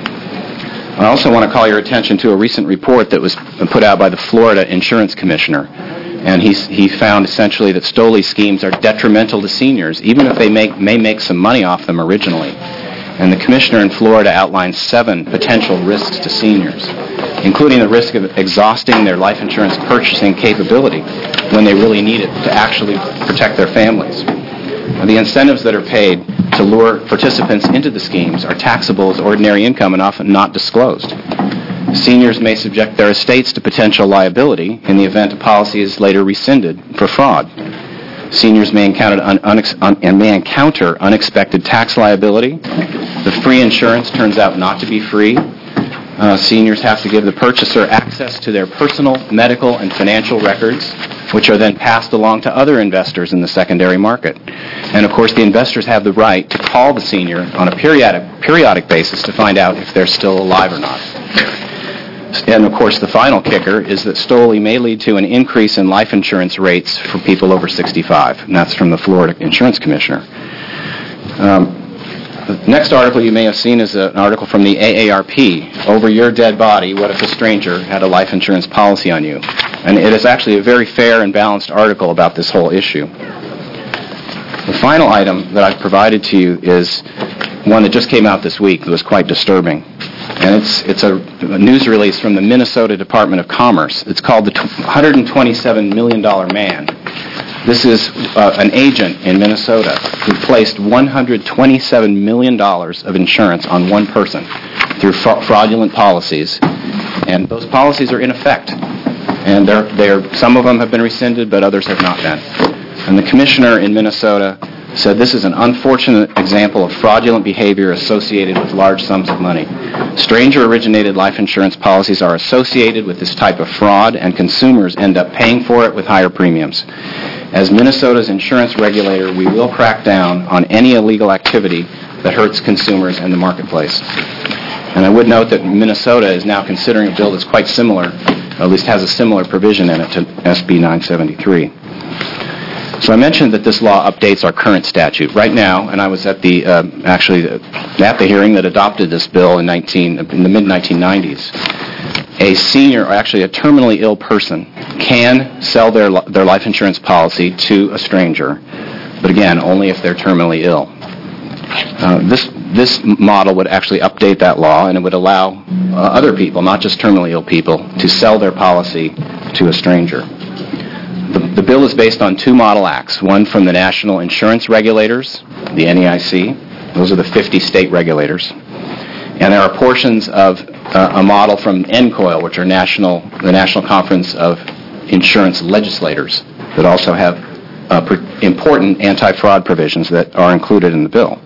I also want to call your attention to a recent report that was put out by the Florida Insurance Commissioner. And he, he found essentially that Stoli schemes are detrimental to seniors, even if they make, may make some money off them originally. And the commissioner in Florida outlines seven potential risks to seniors, including the risk of exhausting their life insurance purchasing capability when they really need it to actually protect their families. The incentives that are paid to lure participants into the schemes are taxable as ordinary income and often not disclosed. Seniors may subject their estates to potential liability in the event a policy is later rescinded for fraud. Seniors may encounter, un- unex- un- and may encounter unexpected tax liability. The free insurance turns out not to be free. Uh, seniors have to give the purchaser access to their personal, medical, and financial records, which are then passed along to other investors in the secondary market. And of course, the investors have the right to call the senior on a periodic, periodic basis to find out if they're still alive or not. And of course, the final kicker is that Stoli may lead to an increase in life insurance rates for people over sixty-five, and that's from the Florida Insurance Commissioner. Um, The next article you may have seen is an article from the A A R P, Over Your Dead Body, What If a Stranger Had a Life Insurance Policy on You? And it is actually a very fair and balanced article about this whole issue. The final item that I've provided to you is one that just came out this week that was quite disturbing. And it's it's a, a news release from the Minnesota Department of Commerce. It's called the one hundred twenty-seven million dollars Man. This is uh, an agent in Minnesota who placed one hundred twenty-seven million dollars of insurance on one person through fra- fraudulent policies, and those policies are in effect. And they're, they're, some of them have been rescinded, but others have not been. And the commissioner in Minnesota said this is an unfortunate example of fraudulent behavior associated with large sums of money. Stranger-originated life insurance policies are associated with this type of fraud, and consumers end up paying for it with higher premiums. As Minnesota's insurance regulator, we will crack down on any illegal activity that hurts consumers and the marketplace. And I would note that Minnesota is now considering a bill that's quite similar, or at least has a similar provision in it to S B nine seventy-three. So I mentioned that this law updates our current statute. Right now, and I was at the uh, actually at the hearing that adopted this bill in nineteen in the mid nineteen nineties. A senior, or actually a terminally ill person, can sell their their life insurance policy to a stranger, but again, only if they're terminally ill. Uh, this this model would actually update that law, and it would allow uh, other people, not just terminally ill people, to sell their policy to a stranger. The, the bill is based on two model acts, one from the National Insurance Regulators, the N E I C. Those are the fifty state regulators. And there are portions of uh, a model from N C O I L, which are national, the National Conference of Insurance Legislators, that also have uh, pr- important anti-fraud provisions that are included in the bill.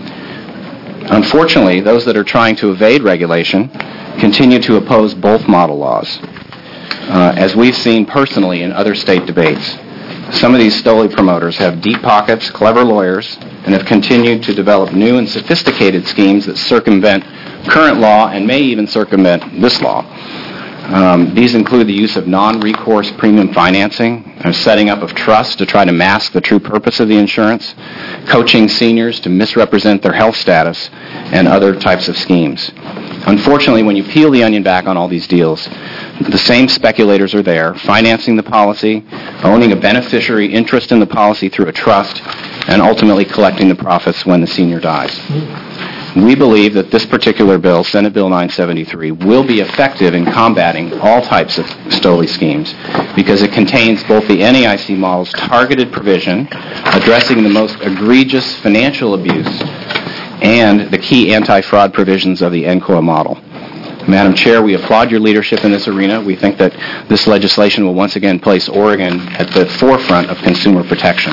Unfortunately, those that are trying to evade regulation continue to oppose both model laws. Uh, as we've seen personally in other state debates, some of these Stoli promoters have deep pockets, clever lawyers, and have continued to develop new and sophisticated schemes that circumvent current law and may even circumvent this law. Um, these include the use of non-recourse premium financing, and setting up of trust to try to mask the true purpose of the insurance, coaching seniors to misrepresent their health status, and other types of schemes. Unfortunately, when you peel the onion back on all these deals, the same speculators are there, financing the policy, owning a beneficiary interest in the policy through a trust, and ultimately collecting the profits when the senior dies. We believe that this particular bill, Senate Bill nine seventy-three, will be effective in combating all types of Stoli schemes because it contains both the N A I C model's targeted provision addressing the most egregious financial abuse and the key anti-fraud provisions of the N C O A model. Madam Chair, we applaud your leadership in this arena. We think that this legislation will once again place Oregon at the forefront of consumer protection.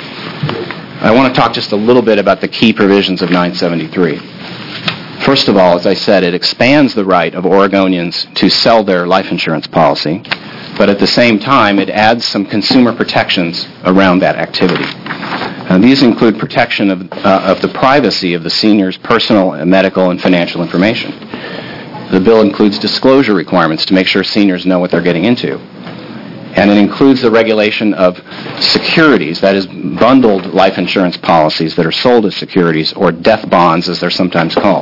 I want to talk just a little bit about the key provisions of nine seventy-three. First of all, as I said, it expands the right of Oregonians to sell their life insurance policy, but at the same time, it adds some consumer protections around that activity. Uh, these include protection of, uh, of the privacy of the senior's personal, and medical, and financial information. The bill includes disclosure requirements to make sure seniors know what they're getting into. And it includes the regulation of securities, that is, bundled life insurance policies that are sold as securities, or death bonds, as they're sometimes called.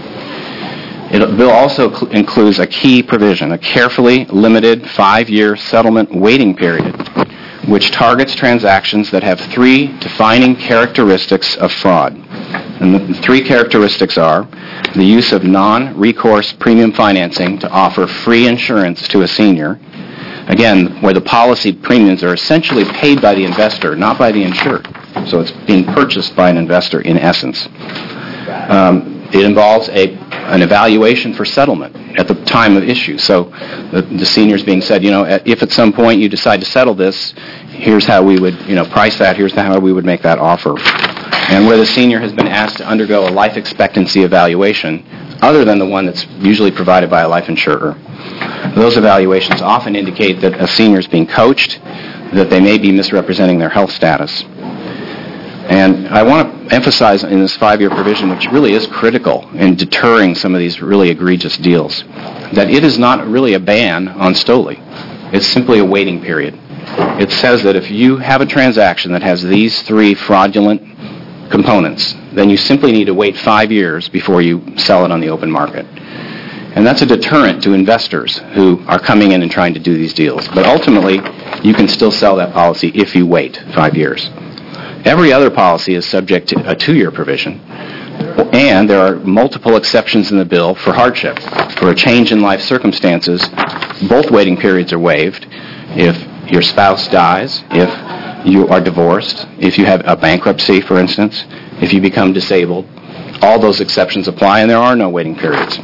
It, the bill also cl- includes a key provision, a carefully limited five-year settlement waiting period, which targets transactions that have three defining characteristics of fraud. And the three characteristics are the use of non-recourse premium financing to offer free insurance to a senior, again, where the policy premiums are essentially paid by the investor, not by the insured. So it's being purchased by an investor in essence. Um, it involves a, an evaluation for settlement at the time of issue. So the, the senior's being said, you know, if at some point you decide to settle this, here's how we would, you know, price that, here's how we would make that offer. And where the senior has been asked to undergo a life expectancy evaluation, other than the one that's usually provided by a life insurer. Those evaluations often indicate that a senior is being coached, that they may be misrepresenting their health status. And I want to emphasize in this five-year provision, which really is critical in deterring some of these really egregious deals, that it is not really a ban on Stoli. It's simply a waiting period. It says that if you have a transaction that has these three fraudulent components, then you simply need to wait five years before you sell it on the open market. And that's a deterrent to investors who are coming in and trying to do these deals. But ultimately, you can still sell that policy if you wait five years. Every other policy is subject to a two-year provision, and there are multiple exceptions in the bill for hardship. For a change in life circumstances, both waiting periods are waived. If your spouse dies, if you are divorced, if you have a bankruptcy, for instance, if you become disabled, all those exceptions apply, and there are no waiting periods.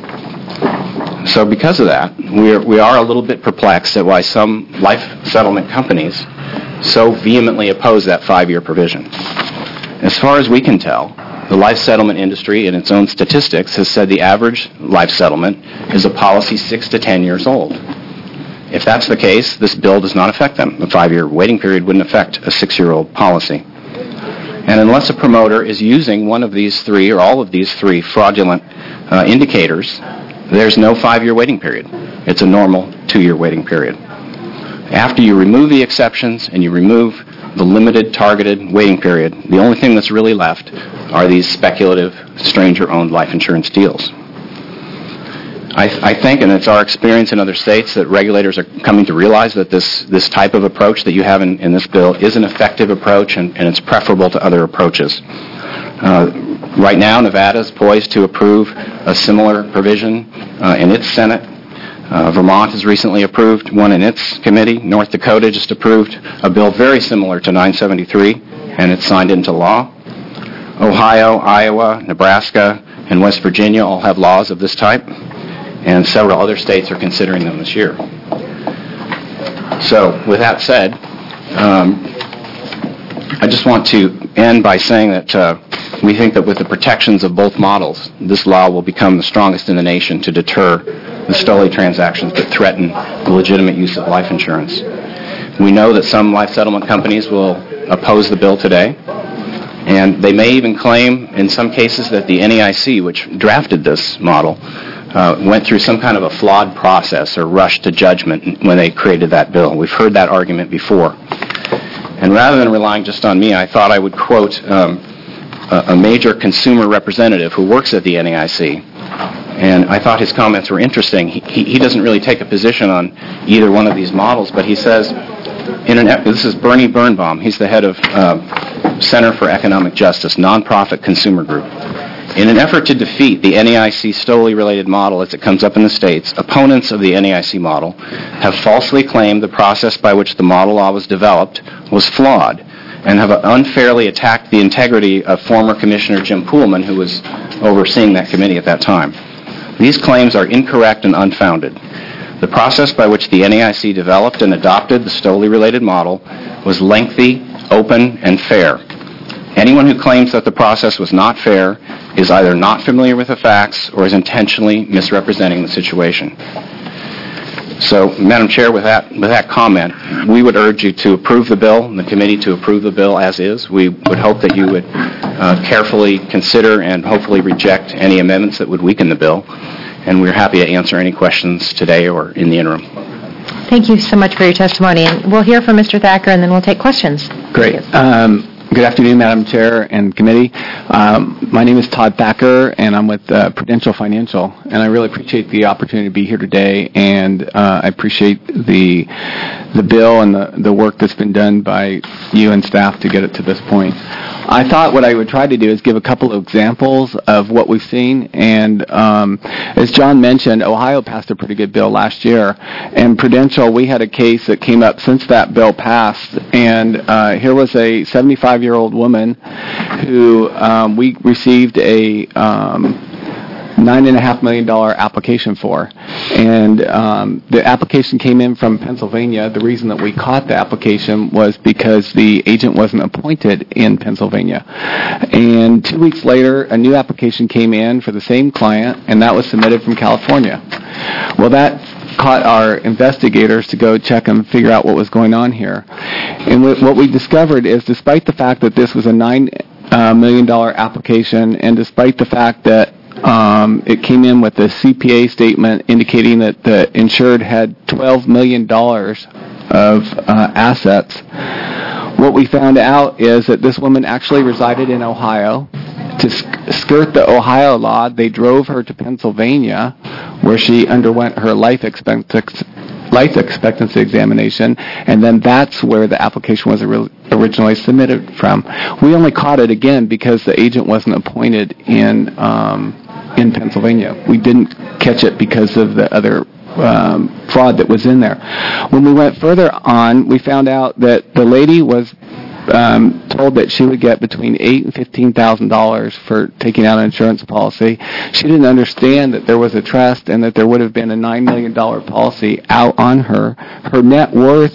So because of that, we are, we are a little bit perplexed at why some life settlement companies so vehemently oppose that five-year provision. As far as we can tell, the life settlement industry, in its own statistics, has said the average life settlement is a policy six to ten years old. If that's the case, this bill does not affect them. The five-year waiting period wouldn't affect a six-year-old policy. And unless a promoter is using one of these three or all of these three fraudulent uh, indicators, there's no five-year waiting period. It's a normal two-year waiting period. After you remove the exceptions and you remove the limited targeted waiting period, the only thing that's really left are these speculative, stranger-owned life insurance deals. I, I think, and it's our experience in other states, that regulators are coming to realize that this, this type of approach that you have in, in this bill is an effective approach, and, and it's preferable to other approaches. Uh, right now, Nevada is poised to approve a similar provision uh, in its Senate. Uh, Vermont has recently approved one in its committee. North Dakota just approved a bill very similar to nine seventy-three, and it's signed into law. Ohio, Iowa, Nebraska, and West Virginia all have laws of this type, and several other states are considering them this year. So, with that said, um, I just want to end by saying that uh, we think that with the protections of both models, this law will become the strongest in the nation to deter the Stoli transactions that threaten the legitimate use of life insurance. We know that some life settlement companies will oppose the bill today, And they may even claim, in some cases, that the N A I C, which drafted this model, uh, went through some kind of a flawed process or rushed to judgment when they created that bill. We've heard that argument before. And rather than relying just on me, I thought I would quote um, a, a major consumer representative who works at the N A I C. And I thought his comments were interesting. He, he, he doesn't really take a position on either one of these models, but he says, in an, this is Bernie Birnbaum. He's the head of uh, Center for Economic Justice, nonprofit consumer group. In an effort to defeat the N A I C Stoli related model as it comes up in the states, opponents of the N A I C model have falsely claimed the process by which the model law was developed was flawed and have unfairly attacked the integrity of former Commissioner Jim Poolman, who was overseeing that committee at that time. These claims are incorrect and unfounded. The process by which the N A I C developed and adopted the Stoli-related model was lengthy, open, and fair. Anyone who claims that the process was not fair is either not familiar with the facts or is intentionally misrepresenting the situation. So, Madam Chair, with that, with that comment, we would urge you to approve the bill, and the committee to approve the bill as is. We would hope that you would uh, carefully consider and hopefully reject any amendments that would weaken the bill. And we're happy to answer any questions today or in the interim. Thank you so much for your testimony. And we'll hear from Mister Thacker, and then we'll take questions. Great. Um, good afternoon, Madam Chair and committee. Um, my name is Todd Thacker, and I'm with uh, Prudential Financial. And I really appreciate the opportunity to be here today, and uh, I appreciate the the bill and the, the work that's been done by you and staff to get it to this point. I thought what I would try to do is give a couple of examples of what we've seen. And um, as John mentioned, Ohio passed a pretty good bill last year. And Prudential, we had a case that came up since that bill passed. And uh, here was a seventy-five-year-old woman who um, we received a um, nine and a half million dollar application for, and um, the application came in from Pennsylvania. The reason that we caught the application was because the agent wasn't appointed in Pennsylvania. And two weeks later, a new application came in for the same client, and that was submitted from California. Well, that caught our investigators to go check and figure out what was going on here. And what we discovered is, despite the fact that this was a nine uh, million dollar application, and despite the fact that Um, it came in with a C P A statement indicating that the insured had twelve million dollars of uh, assets. What we found out is that this woman actually resided in Ohio. To sk- skirt the Ohio law, they drove her to Pennsylvania, where she underwent her life expectancy life expectancy examination, and then that's where the application was ori- originally submitted from. We only caught it again because the agent wasn't appointed in um, in Pennsylvania. We didn't catch it because of the other um, fraud that was in there. When we went further on, we found out that the lady was Um, told that she would get between eight and fifteen thousand dollars for taking out an insurance policy. She didn't understand that there was a trust and that there would have been a nine million dollar policy out on her. Her net worth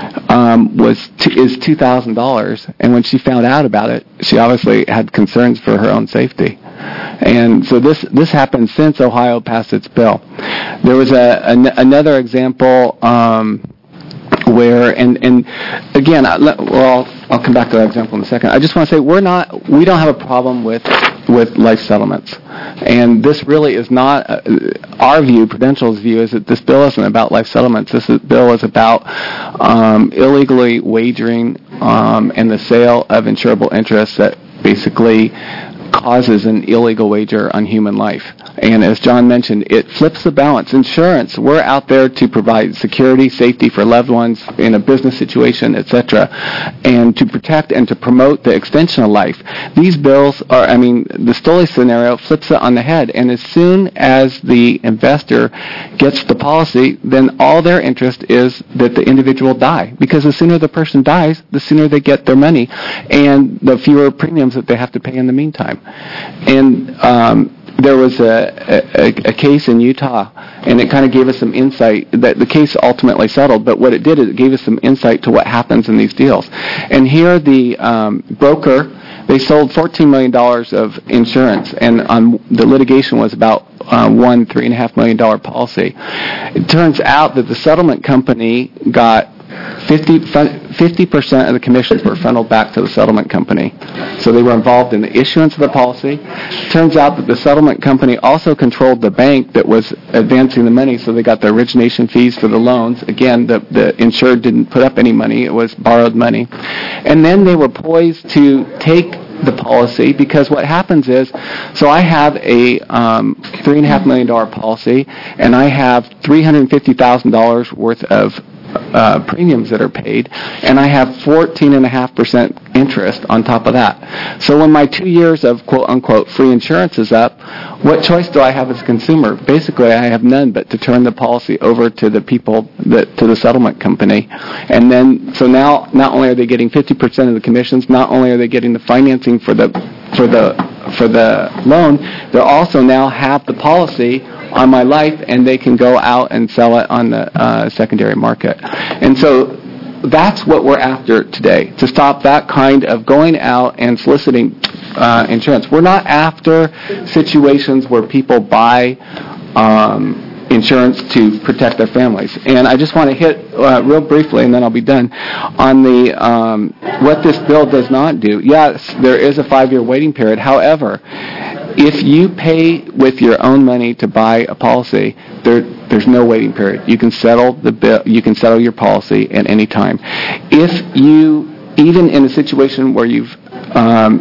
um, was t- is two thousand dollars, and when she found out about it, she obviously had concerns for her own safety. And so this this happened since Ohio passed its bill. There was a, an, another example. Um, Where and and again, I, well, I'll, I'll come back to that example in a second. I just want to say we're not we don't have a problem with with life settlements, and this really is not uh, our view. Prudential's view is that this bill isn't about life settlements. This is, bill is about um, illegally wagering um, and the sale of insurable interests that basically causes an illegal wager on human life. And as John mentioned, it flips the balance. Insurance, we're out there to provide security, safety for loved ones in a business situation, et cetera, and to protect and to promote the extension of life. These bills are, I mean, the Stoli scenario flips it on the head. And as soon as the investor gets the policy, then all their interest is that the individual die. Because the sooner the person dies, the sooner they get their money, and the fewer premiums that they have to pay in the meantime. And um, there was a, a, a case in Utah, and it kind of gave us some insight. That the case ultimately settled, but what it did is it gave us some insight to what happens in these deals. And here the um, broker, they sold fourteen million dollars of insurance, and um, the litigation was about uh, one three and a half million dollar policy. It turns out that the settlement company got fifty percent of the commissions were funneled back to the settlement company. So they were involved in the issuance of the policy. Turns out that the settlement company also controlled the bank that was advancing the money, so they got the origination fees for the loans. Again, the, the insured didn't put up any money. It was borrowed money. And then they were poised to take the policy, because what happens is, so I have a um, three and a half million dollar policy, and I have three hundred fifty thousand dollars worth of uh, premiums that are paid, and I have fourteen and a half percent interest on top of that. So when my two years of quote unquote free insurance is up, what choice do I have as a consumer? Basically, I have none but to turn the policy over to the people that to the settlement company, and then so now not only are they getting fifty percent of the commissions, not only are they getting the financing for the for the for the loan, they also now have the policy on my life, and they can go out and sell it on the uh, secondary market. And so that's what we're after today, to stop that kind of going out and soliciting uh, insurance. We're not after situations where people buy um, insurance to protect their families. And I just want to hit uh, real briefly, and then I'll be done, on the um, what this bill does not do. Yes, there is a five-year waiting period. However, if you pay with your own money to buy a policy, there, there's no waiting period. You can settle the bill. You can settle your policy at any time. If you, even in a situation where you've, um,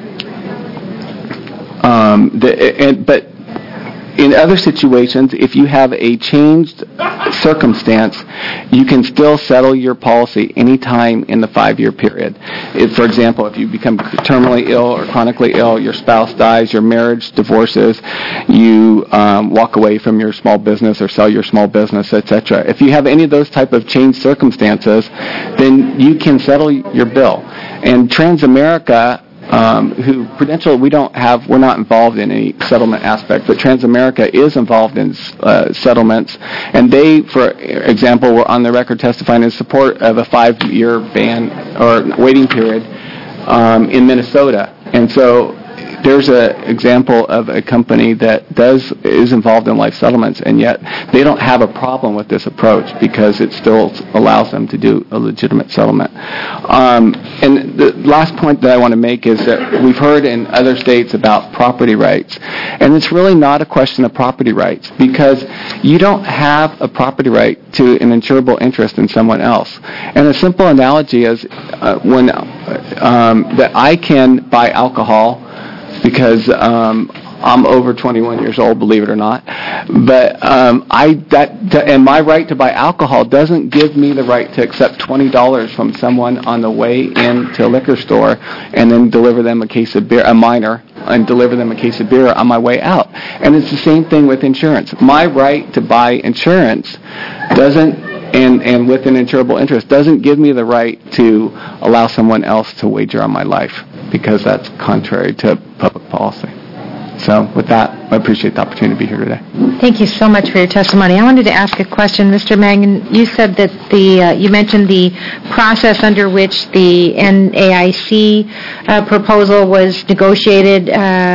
um, the, and, but in other situations, if you have a changed circumstance, you can still settle your policy any time in the five-year period. If, for example, if you become terminally ill or chronically ill, your spouse dies, your marriage divorces, you um, walk away from your small business or sell your small business, et cetera. If you have any of those type of changed circumstances, then you can settle your bill. And Transamerica, Um, who Prudential, we don't have, we're not involved in any settlement aspect, but Transamerica is involved in uh, settlements, and they, for example, were on the record testifying in support of a five-year ban or waiting period um, in Minnesota. And so there's an example of a company that does is involved in life settlements, and yet they don't have a problem with this approach because it still allows them to do a legitimate settlement. Um, and the last point that I want to make is that we've heard in other states about property rights, and it's really not a question of property rights, because you don't have a property right to an insurable interest in someone else. And a simple analogy is uh, when um, that I can buy alcohol because um, I'm over twenty-one years old, believe it or not. But um, I that and my right to buy alcohol doesn't give me the right to accept twenty dollars from someone on the way into a liquor store and then deliver them a case of beer, a minor, and deliver them a case of beer on my way out. And it's the same thing with insurance. My right to buy insurance doesn't, and, and with an insurable interest, doesn't give me the right to allow someone else to wager on my life, because that's contrary to public policy. So with that, I appreciate the opportunity to be here today. Thank you so much for your testimony. I wanted to ask a question. Mister Mangan, you said that the, uh, you mentioned the process under which the N A I C uh, proposal was negotiated.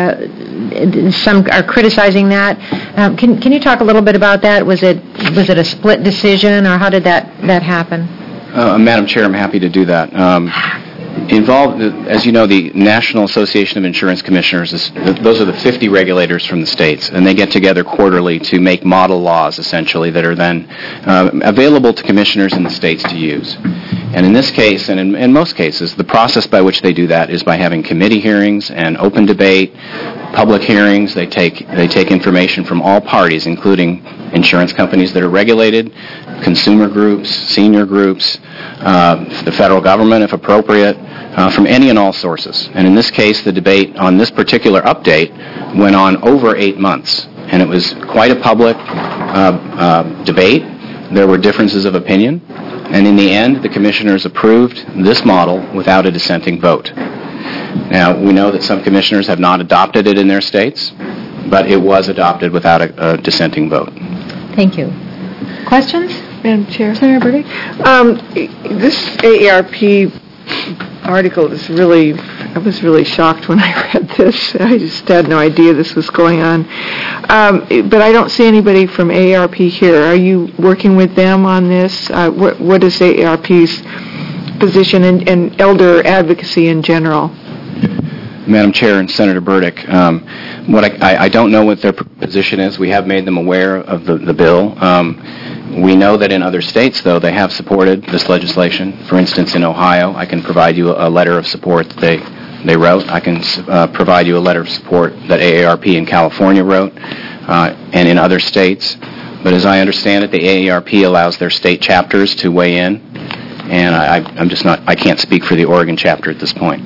Uh, some are criticizing that. Um, can, can you talk a little bit about that? Was it, was it a split decision, or how did that, that happen? Uh, Madam Chair, I'm happy to do that. Um, Involved, as you know, the National Association of Insurance Commissioners, is, those are the fifty regulators from the states, and they get together quarterly to make model laws, essentially, that are then uh, available to commissioners in the states to use. And in this case, and in, in most cases, the process by which they do that is by having committee hearings and open debate, public hearings. They take, they take information from all parties, including insurance companies that are regulated, consumer groups, senior groups, uh, the federal government, if appropriate, uh, from any and all sources. And in this case, the debate on this particular update went on over eight months. And it was quite a public uh, uh, debate. There were differences of opinion. And in the end, the commissioners approved this model without a dissenting vote. Now, we know that some commissioners have not adopted it in their states, but it was adopted without a, a dissenting vote. Thank you. Questions? Madam Chair. Senator Burdick? Um, this A A R P article is really, I was really shocked when I read this. I just had no idea this was going on. Um, but I don't see anybody from A A R P here. Are you working with them on this? Uh, what, what is A A R P's position in, in elder advocacy in general? Madam Chair and Senator Burdick, um, what I, I, I don't know what their position is. We have made them aware of the, the bill. Um, we know that in other states, though, they have supported this legislation. For instance, in Ohio, I can provide you a letter of support that they, they wrote. I can uh, provide you a letter of support that A A R P in California wrote, uh, and in other states. But as I understand it, the A A R P allows their state chapters to weigh in, and I, I'm just not, I can't speak for the Oregon chapter at this point.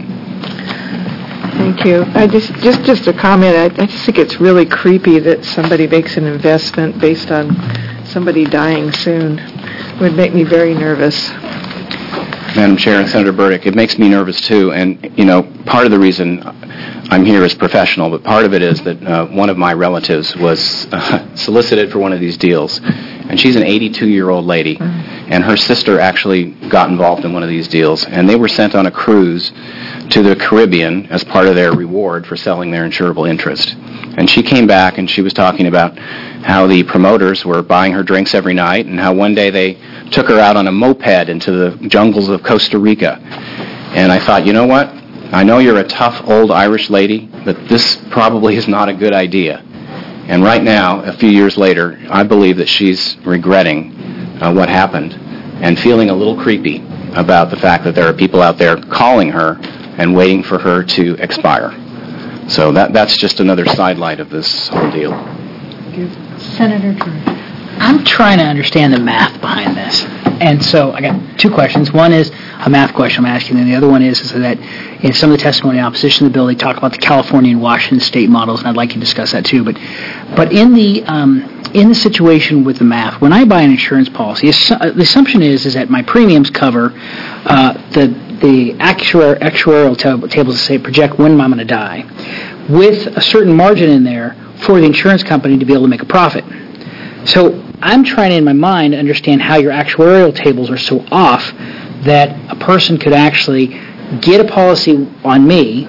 Thank you. I just, just, just a comment. I, I just think it's really creepy that somebody makes an investment based on somebody dying soon. It would make me very nervous. Madam Chair and Senator Burdick, it makes me nervous too. And you know, part of the reason I'm here is professional, but part of it is that uh, one of my relatives was uh, solicited for one of these deals, and she's an eighty-two-year-old lady, and her sister actually got involved in one of these deals, and they were sent on a cruise to the Caribbean as part of their reward for selling their insurable interest. And she came back and she was talking about how the promoters were buying her drinks every night and how one day they took her out on a moped into the jungles of Costa Rica. And I thought, you know what? I know you're a tough old Irish lady, but this probably is not a good idea. And right now, a few years later, I believe that she's regretting uh, what happened and feeling a little creepy about the fact that there are people out there calling her and waiting for her to expire. So that that's just another sidelight of this whole deal. Senator Drew. I'm trying to understand the math behind this. And so I got two questions. One is a math question I'm asking, and the other one is, is that in some of the testimony in opposition to the bill, they talk about the California and Washington state models, and I'd like you to discuss that too. But but in the um, in the situation with the math, when I buy an insurance policy, the assumption is is that my premiums cover uh, the the actuar, actuarial tab- tables that say project when I'm going to die, with a certain margin in there for the insurance company to be able to make a profit. So I'm trying to, in my mind, understand how your actuarial tables are so off that a person could actually get a policy on me,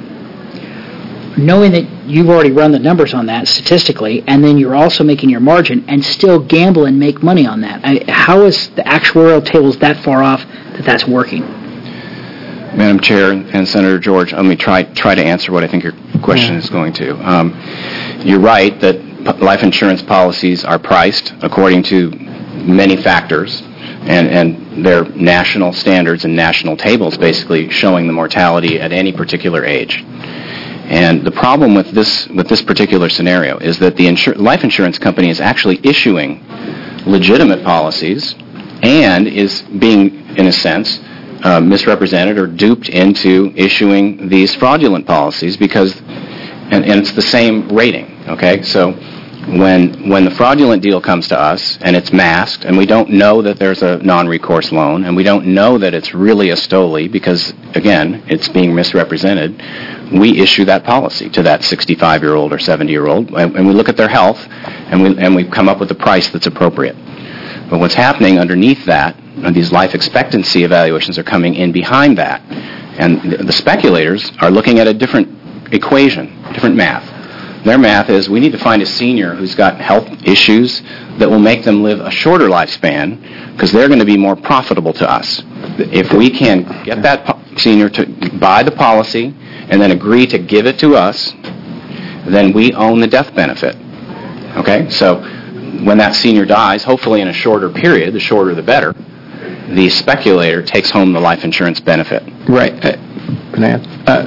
knowing that you've already run the numbers on that statistically, and then you're also making your margin, and still gamble and make money on that. I, how is the actuarial tables that far off that that's working? Madam Chair and Senator George, let me try try to answer what I think your question yeah. is going to. Um, you're right that p- life insurance policies are priced according to many factors, and, and they're national standards and national tables basically showing the mortality at any particular age. And the problem with this with this particular scenario is that the insur- life insurance company is actually issuing legitimate policies and is being, in a sense, Uh, misrepresented or duped into issuing these fraudulent policies because, and, and it's the same rating, okay? So when when the fraudulent deal comes to us and it's masked and we don't know that there's a non-recourse loan and we don't know that it's really a STOLI because, again, it's being misrepresented, we issue that policy to that sixty-five-year-old or seventy-year-old and, and we look at their health and we and we come up with a price that's appropriate. But what's happening underneath that, and these life expectancy evaluations are coming in behind that. And the, the speculators are looking at a different equation, different math. Their math is we need to find a senior who's got health issues that will make them live a shorter lifespan because they're going to be more profitable to us. If we can get that po- senior to buy the policy and then agree to give it to us, then we own the death benefit. Okay? So when that senior dies, hopefully in a shorter period, the shorter the better, the speculator takes home the life insurance benefit. Right. Uh, can I answer? Uh,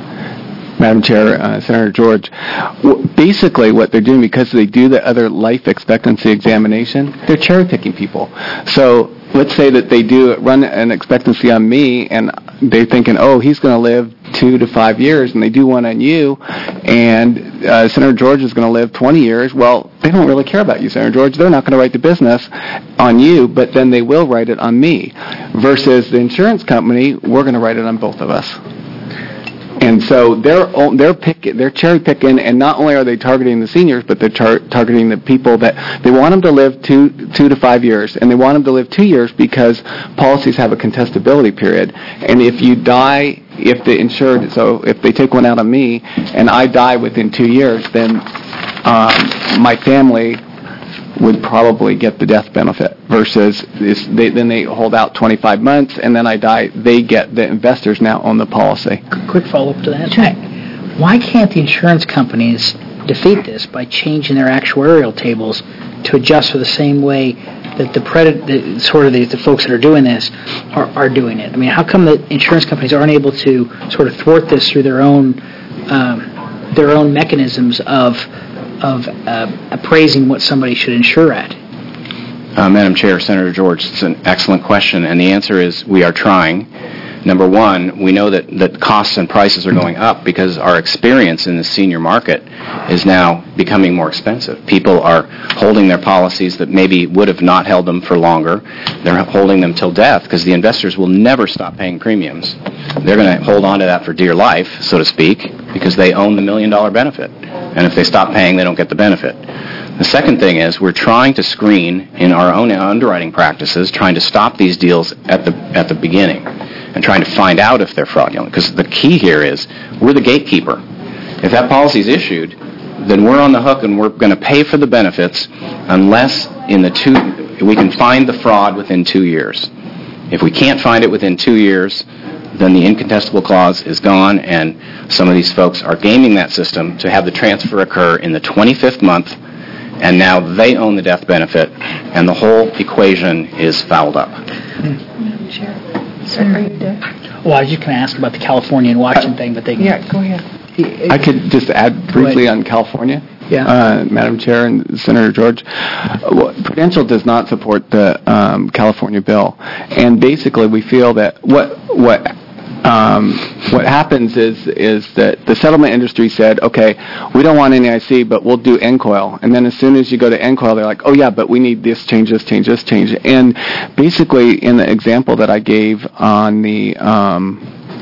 Madam Chair, uh, Senator George, w- basically what they're doing, because they do the other life expectancy examination, they're cherry-picking people. So let's say that they do run an expectancy on me, and they're thinking, oh, he's going to live two to five years, and they do one on you, and uh, Senator George is going to live twenty years. Well, they don't really care about you, Senator George. They're not going to write the business on you, but then they will write it on me. Versus the insurance company, we're going to write it on both of us. And so they're o- they're pick, they're cherry picking, and not only are they targeting the seniors, but they're tar- targeting the people that they want them to live two two to five years, and they want them to live two years because policies have a contestability period. And if you die, if the insured, so if they take one out on me and I die within two years, then um, my family would probably get the death benefit versus this, they, then they hold out twenty-five months and then I die. They get, the investors now own the policy. Quick follow-up to that. Sure. Why can't the insurance companies defeat this by changing their actuarial tables to adjust for the same way that the, pred- the sort of the, the folks that are doing this are, are doing it? I mean, how come the insurance companies aren't able to sort of thwart this through their own um, their own mechanisms of of uh, appraising what somebody should insure at? Uh, Madam Chair, Senator George, it's an excellent question, and the answer is we are trying. Number one, we know that, that costs and prices are going up because our experience in the senior market is now becoming more expensive. People are holding their policies that maybe would have not held them for longer. They're holding them till death because the investors will never stop paying premiums. They're going to hold on to that for dear life, so to speak, because they own the million-dollar benefit. And if they stop paying, they don't get the benefit. The second thing is we're trying to screen in our own underwriting practices, trying to stop these deals at the at the beginning and trying to find out if they're fraudulent. Because the key here is we're the gatekeeper. If that policy is issued, then we're on the hook and we're going to pay for the benefits unless in the two we can find the fraud within two years. If we can't find it within two years, then the incontestable clause is gone, and some of these folks are gaming that system to have the transfer occur in the twenty-fifth month, and now they own the death benefit, and the whole equation is fouled up. Madam Chair. Sir, are you there? Well, I was just going to ask about the California and Washington thing, but they... Yeah, go ahead. I could just add briefly on California. Yeah. Uh, Madam Chair and Senator George, well, Prudential does not support the um, California bill, and basically we feel that what what um, what happens is is that the settlement industry said, okay, we don't want N A I C, but we'll do N C O I L, and then as soon as you go to N C O I L, they're like, oh yeah, but we need this change, this change, this change, and basically in the example that I gave on the um,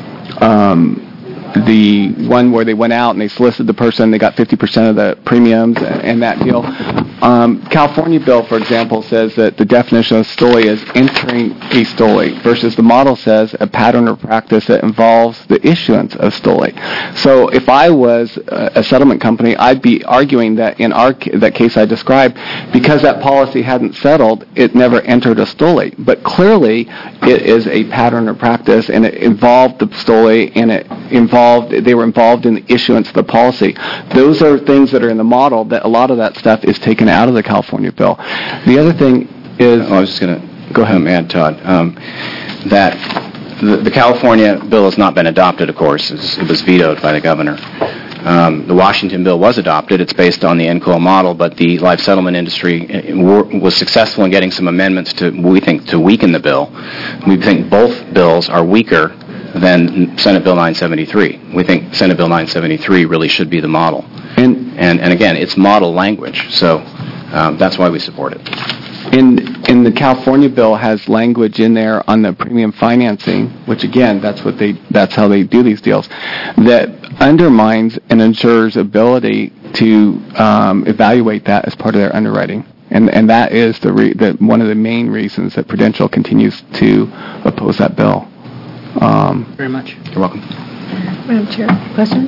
um, the one where they went out and they solicited the person, they got fifty percent of the premiums and that deal. Um, California bill, for example, says that the definition of stole is entering a stole, versus the model says a pattern or practice that involves the issuance of stole. So if I was a settlement company, I'd be arguing that in our that case I described, because that policy hadn't settled, it never entered a stole. But clearly, it is a pattern or practice, and it involved the stole, and it involved they were involved in the issuance of the policy. Those are things that are in the model that a lot of that stuff is taken out of the California bill. The other thing is... Oh, I was just going to go ahead and add, Todd, um, that the, the California bill has not been adopted, of course. It was, it was vetoed by the governor. Um, the Washington bill was adopted. It's based on the N C O I L model, but the life settlement industry was successful in getting some amendments to, we think, to weaken the bill. We think both bills are weaker than Senate Bill nine seventy-three. We think Senate Bill nine seventy-three really should be the model. And and, and again, it's model language, so um, that's why we support it. In in the California bill has language in there on the premium financing, which again, that's what they that's how they do these deals, that undermines an insurer's ability to um, evaluate that as part of their underwriting. And and that is the, re- the one of the main reasons that Prudential continues to oppose that bill. Um, Very much. You're welcome. Madam Chair, questions?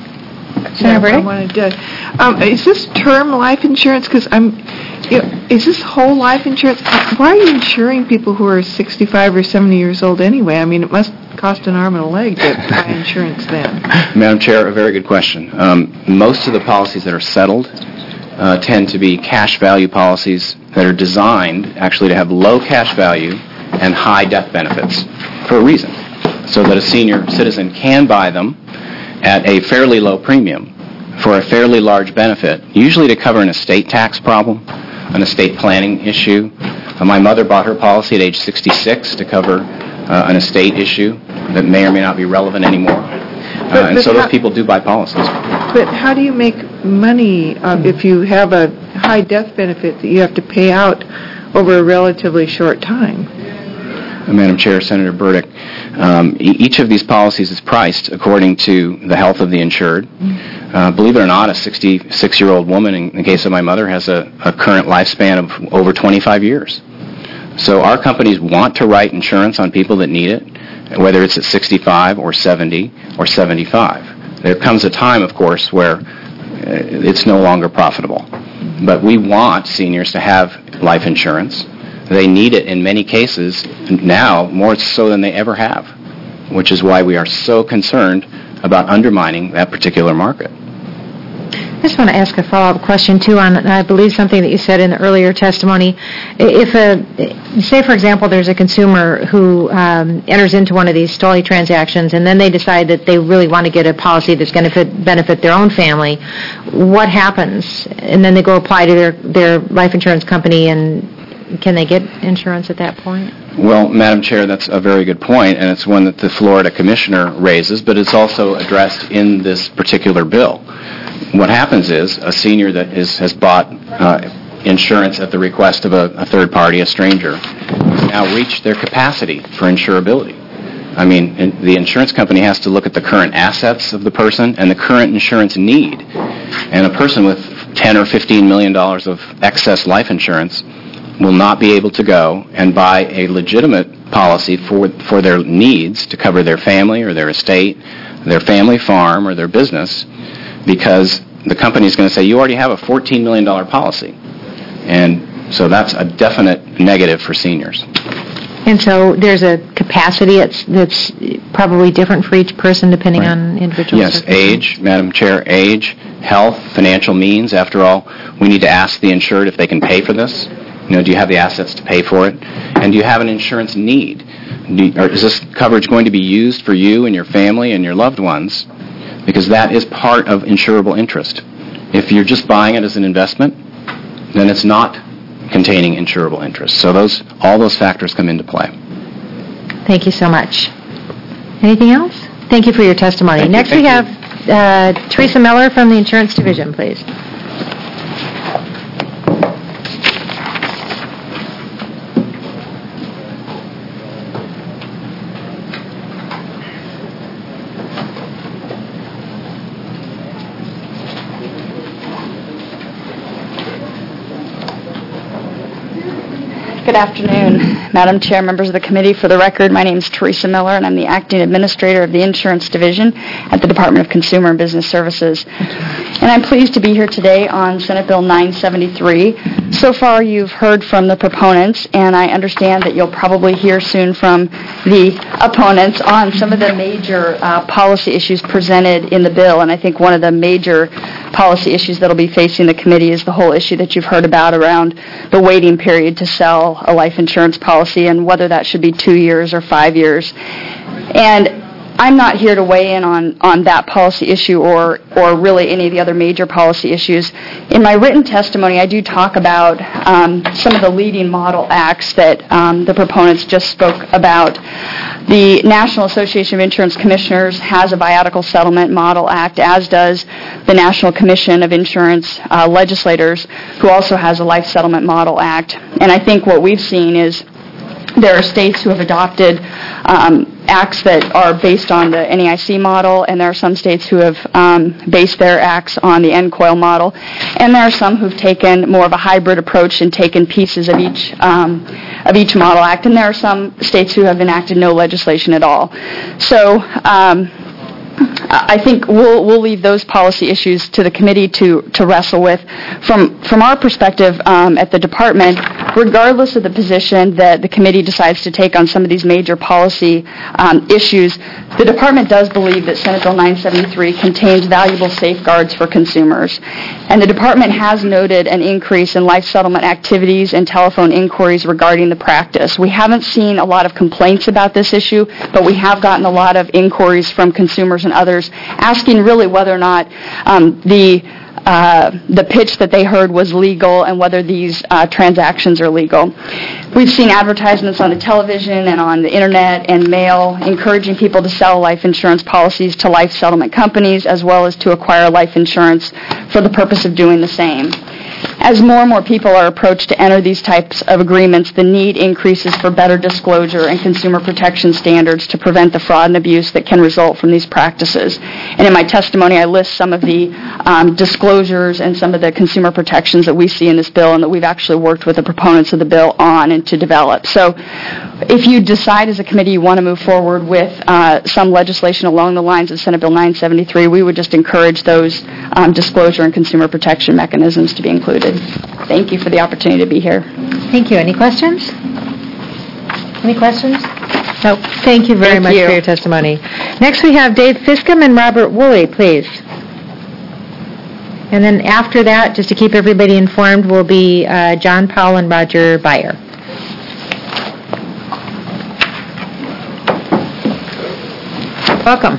Yeah, I wanted to, um, is this term life insurance? Because I'm, you know, is this whole life insurance? Why are you insuring people who are sixty-five or seventy years old anyway? I mean, it must cost an arm and a leg to buy insurance then. Madam Chair, a very good question. Um, most of the policies that are settled uh, tend to be cash value policies that are designed actually to have low cash value and high death benefits for a reason, so that a senior citizen can buy them at a fairly low premium for a fairly large benefit, usually to cover an estate tax problem, an estate planning issue. Uh, my mother bought her policy at age sixty-six to cover uh, an estate issue that may or may not be relevant anymore. Uh, but, and but so those how, people do buy policies. But how do you make money uh, if you have a high death benefit that you have to pay out over a relatively short time? Madam Chair, Senator Burdick, um, e- each of these policies is priced according to the health of the insured. Uh, believe it or not, a sixty-six-year-old woman, in the case of my mother, has a, a current lifespan of over twenty-five years. So our companies want to write insurance on people that need it, whether it's at sixty-five or seventy or seventy-five. There comes a time, of course, where it's no longer profitable. But we want seniors to have life insurance. They need it in many cases now, more so than they ever have, which is why we are so concerned about undermining that particular market. I just want to ask a follow-up question, too, on, I believe, something that you said in the earlier testimony. If a, say, for example, there's a consumer who um, enters into one of these S T O L I transactions, and then they decide that they really want to get a policy that's going to benefit, benefit their own family, what happens? And then they go apply to their, their life insurance company, and can they get insurance at that point? Well, Madam Chair, that's a very good point, and it's one that the Florida Commissioner raises, but it's also addressed in this particular bill. What happens is a senior that is, has bought uh, insurance at the request of a, a third party, a stranger, has now reached their capacity for insurability. I mean, in, the insurance company has to look at the current assets of the person and the current insurance need. And a person with ten or fifteen million dollars of excess life insurance will not be able to go and buy a legitimate policy for for their needs to cover their family or their estate, their family farm or their business, because the company is going to say, you already have a fourteen million dollars policy. And so that's a definite negative for seniors. And so there's a capacity that's, that's probably different for each person depending Right. on individual Yes, age, Madam Chair, age, health, financial means. After all, we need to ask the insured if they can pay for this. You know, do you have the assets to pay for it? And do you have an insurance need? Do you, or is this coverage going to be used for you and your family and your loved ones? Because that is part of insurable interest. If you're just buying it as an investment, then it's not containing insurable interest. So those, all those factors come into play. Thank you so much. Anything else? Thank you for your testimony. Thank you. Next Thank we you. have uh, Teresa Miller from the Insurance Division, please. Good afternoon, Madam Chair, members of the committee. For the record, my name is Teresa Miller, and I'm the Acting Administrator of the Insurance Division at the Department of Consumer and Business Services. And I'm pleased to be here today on Senate Bill nine seventy-three. So far, you've heard from the proponents, and I understand that you'll probably hear soon from the opponents on some of the major uh, policy issues presented in the bill. And I think one of the major policy issues that will be facing the committee is the whole issue that you've heard about around the waiting period to sell a life insurance policy and whether that should be two years or five years. And I'm not here to weigh in on, on that policy issue or, or really any of the other major policy issues. In my written testimony, I do talk about um, some of the leading model acts that um, the proponents just spoke about. The National Association of Insurance Commissioners has a viatical settlement model act, as does the National Commission of Insurance uh, Legislators, who also has a life settlement model act. And I think what we've seen is there are states who have adopted um, acts that are based on the N A I C model, and there are some states who have um, based their acts on the N COIL model, and there are some who've taken more of a hybrid approach and taken pieces of each um, of each model act, and there are some states who have enacted no legislation at all. So um, I think we'll we'll leave those policy issues to the committee to, to wrestle with. From from our perspective um, at the department, regardless of the position that the committee decides to take on some of these major policy um, issues, the department does believe that Senate Bill nine seventy-three contains valuable safeguards for consumers. And the department has noted an increase in life settlement activities and telephone inquiries regarding the practice. We haven't seen a lot of complaints about this issue, but we have gotten a lot of inquiries from consumers and others asking really whether or not um, the uh, the pitch that they heard was legal and whether these uh, transactions are legal. We've seen advertisements on the television and on the internet and mail encouraging people to sell life insurance policies to life settlement companies as well as to acquire life insurance for the purpose of doing the same. As more and more people are approached to enter these types of agreements, the need increases for better disclosure and consumer protection standards to prevent the fraud and abuse that can result from these practices. And in my testimony, I list some of the um, disclosures and some of the consumer protections that we see in this bill and that we've actually worked with the proponents of the bill on and to develop. So if you decide as a committee you want to move forward with uh, some legislation along the lines of Senate Bill nine seventy-three, we would just encourage those um, disclosure and consumer protection mechanisms to be included. Thank you for the opportunity to be here. Thank you. Any questions? Any questions? No. Thank you very Thank much you. for your testimony. Next we have Dave Fiscum and Robert Woolley, please. And then after that, just to keep everybody informed, will be uh, John Powell and Roger Byer. Welcome.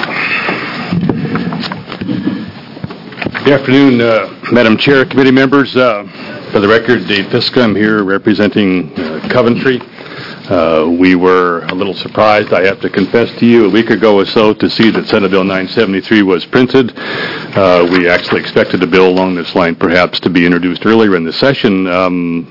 Good afternoon, uh, Madam Chair, committee members. Uh, for the record, Dave Fiscum, I'm here representing uh, Coventry. Uh, we were a little surprised, I have to confess to you, a week ago or so to see that Senate Bill nine seventy-three was printed. Uh, we actually expected a bill along this line perhaps to be introduced earlier in the session. Um,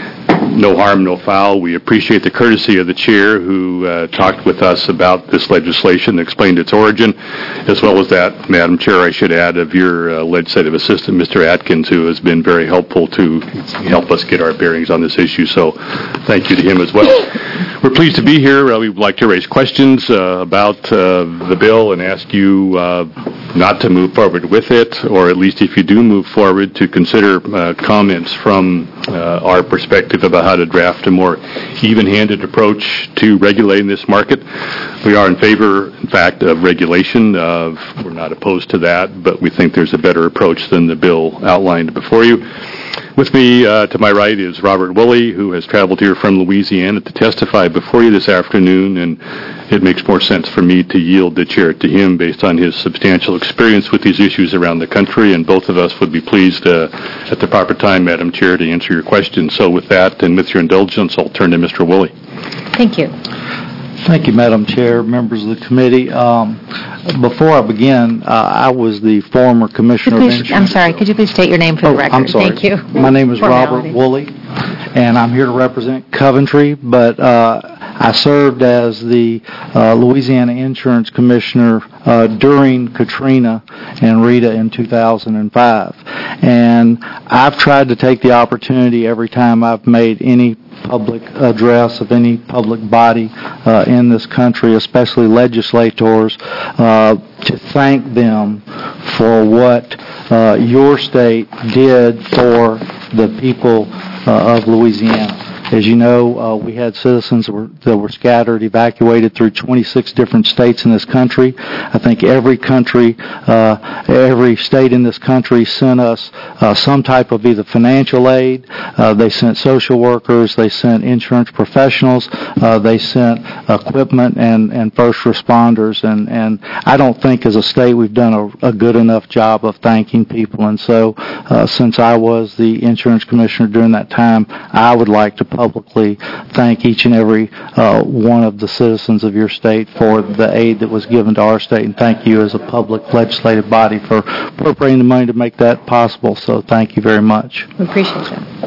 No harm, no foul. We appreciate the courtesy of the chair who uh, talked with us about this legislation, explained its origin, as well as that, Madam Chair, I should add, of your uh, legislative assistant, Mister Atkins, who has been very helpful to help us get our bearings on this issue. So thank you to him as well. We're pleased to be here. Uh, we would like to raise questions uh, about uh, the bill and ask you uh, not to move forward with it, or at least if you do move forward, to consider uh, comments from uh, our perspective about how to draft a more even-handed approach to regulating this market. We are in favor, in fact, of regulation. Uh, we're not opposed to that, but we think there's a better approach than the bill outlined before you. With me uh, to my right is Robert Woolley, who has traveled here from Louisiana to testify before you this afternoon, and it makes more sense for me to yield the chair to him based on his substantial experience with these issues around the country, and both of us would be pleased uh, at the proper time, Madam Chair, to answer your questions. So with that, and with your indulgence, I'll turn to Mister Woolley. Thank you. Thank you, Madam Chair, members of the committee. Um, before I begin, uh, I was the former commissioner Please, of insurance. I'm sorry, could you please state your name for the Oh, record? I'm sorry. Thank you. My name is Formality. Robert Woolley, and I'm here to represent Coventry, but uh, I served as the uh, Louisiana Insurance Commissioner uh, during Katrina and Rita in two thousand five. And I've tried to take the opportunity every time I've made any public address of any public body uh, in this country, especially legislators, uh, to thank them for what uh, your state did for the people uh, of Louisiana. As you know, uh, we had citizens that were, that were scattered, evacuated through twenty-six different states in this country. I think every country, uh, every state in this country sent us uh, some type of either financial aid, uh, they sent social workers, they sent insurance professionals, uh, they sent equipment and, and first responders. And, and I don't think as a state we've done a, a good enough job of thanking people. And so uh, since I was the insurance commissioner during that time, I would like to publicly thank each and every uh, one of the citizens of your state for the aid that was given to our state, and thank you as a public legislative body for appropriating the money to make that possible. So thank you very much. We appreciate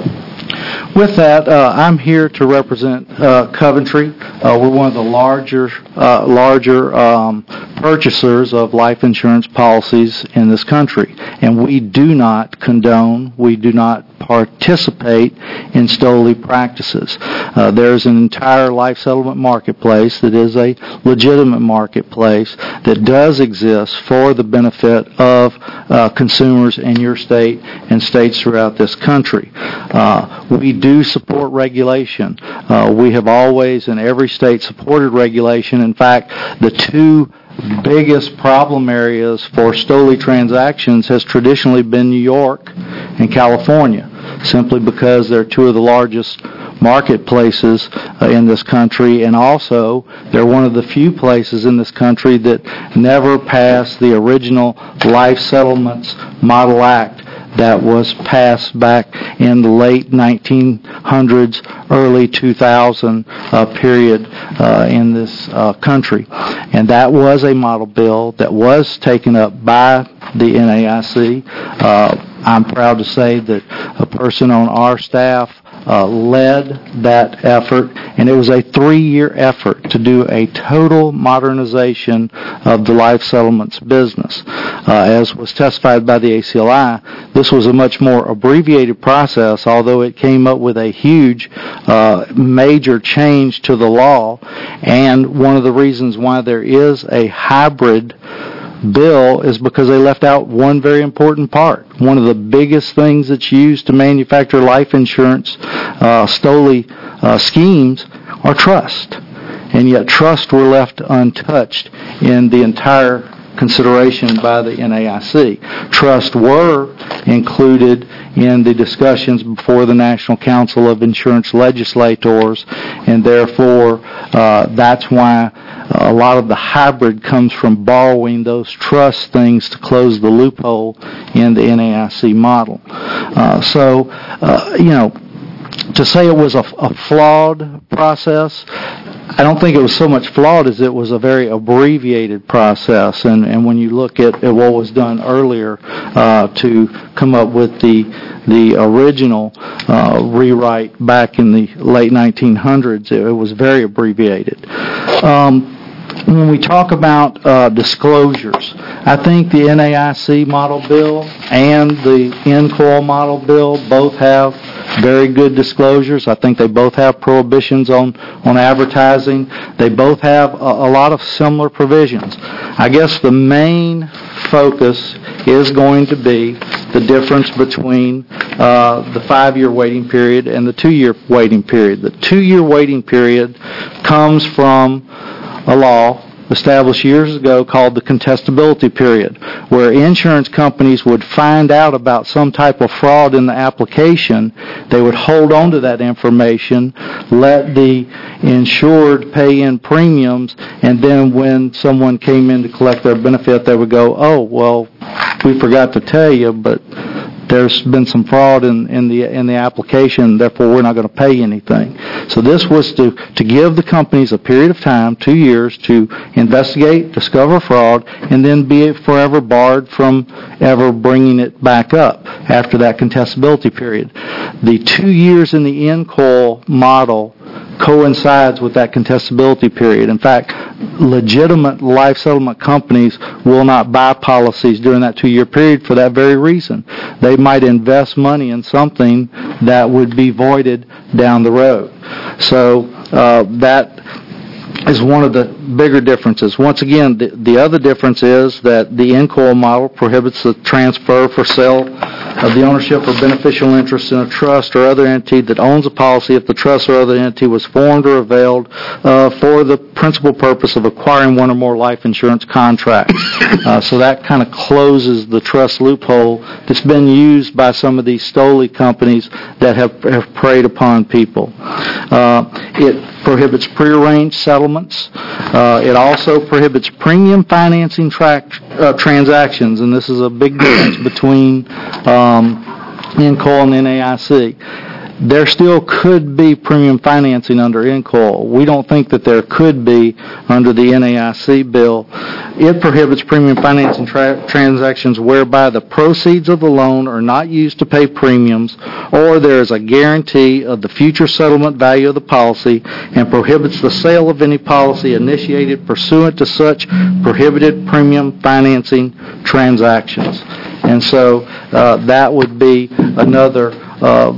that. With that, uh, I'm here to represent uh, Coventry. Uh, we're one of the larger, uh, larger um, purchasers of life insurance policies in this country, and we do not condone, we do not participate in stoley practices. Uh, there's an entire life settlement marketplace that is a legitimate marketplace that does exist for the benefit of uh, consumers in your state and states throughout this country. Uh, we do support regulation. Uh, we have always in every state supported regulation. In fact, the two biggest problem areas for stoley transactions has traditionally been New York and California, simply because they're two of the largest marketplaces uh, in this country, and also they're one of the few places in this country that never passed the original Life Settlements Model Act that was passed back in the late nineteen hundreds, early two thousand uh, period uh, in this uh, country. And that was a model bill that was taken up by the N A I C. Uh, I'm proud to say that a person on our staff uh, led that effort, and it was a three-year effort to do a total modernization of the life settlements business. Uh, as was testified by the A C L I, this was a much more abbreviated process, although it came up with a huge uh, major change to the law, and one of the reasons why there is a hybrid bill is because they left out one very important part. One of the biggest things that's used to manufacture life insurance uh, Stoli uh, schemes are trust. And yet trust were left untouched in the entire consideration by the N A I C. Trust were included in the discussions before the National Council of Insurance Legislators, and therefore uh, that's why a lot of the hybrid comes from borrowing those trust things to close the loophole in the N A I C model. Uh, so, uh, you know, to say it was a, a flawed process, I don't think it was so much flawed as it was a very abbreviated process. And, and when you look at, at what was done earlier uh, to come up with the the original uh, rewrite back in the late nineteen hundreds, it, it was very abbreviated. Um, when we talk about uh, disclosures, I think the N A I C model bill and the N C O I L model bill both have very good disclosures. I think they both have prohibitions on, on advertising. They both have a, a lot of similar provisions. I guess the main focus is going to be the difference between uh, the five-year waiting period and the two-year waiting period. The two-year waiting period comes from a law established years ago called the contestability period, where insurance companies would find out about some type of fraud in the application. They would hold on to that information, let the insured pay in premiums, and then when someone came in to collect their benefit, they would go, oh, well, we forgot to tell you, but there's been some fraud in, in the in the application, therefore we're not going to pay anything. So this was to, to give the companies a period of time, two years, to investigate, discover fraud, and then be forever barred from ever bringing it back up after that contestability period. The two years in the N C O I L model coincides with that contestability period. In fact, legitimate life settlement companies will not buy policies during that two-year period for that very reason. They might invest money in something that would be voided down the road. So uh, that is one of the bigger differences. Once again, the, the other difference is that the N C O I L model prohibits the transfer for sale of the ownership or beneficial interest in a trust or other entity that owns a policy if the trust or other entity was formed or availed uh, for the principal purpose of acquiring one or more life insurance contracts. Uh, so that kind of closes the trust loophole that's been used by some of these Stoli companies that have, have preyed upon people. Uh, it prohibits prearranged settlements. Uh, it also prohibits premium financing tra- uh, transactions, and this is a big difference between um, N C O I L and N A I C. There still could be premium financing under N C O I L. We don't think that there could be under the N A I C bill. It prohibits premium financing tra- transactions whereby the proceeds of the loan are not used to pay premiums, or there is a guarantee of the future settlement value of the policy, and prohibits the sale of any policy initiated pursuant to such prohibited premium financing transactions. And so uh, that would be another uh,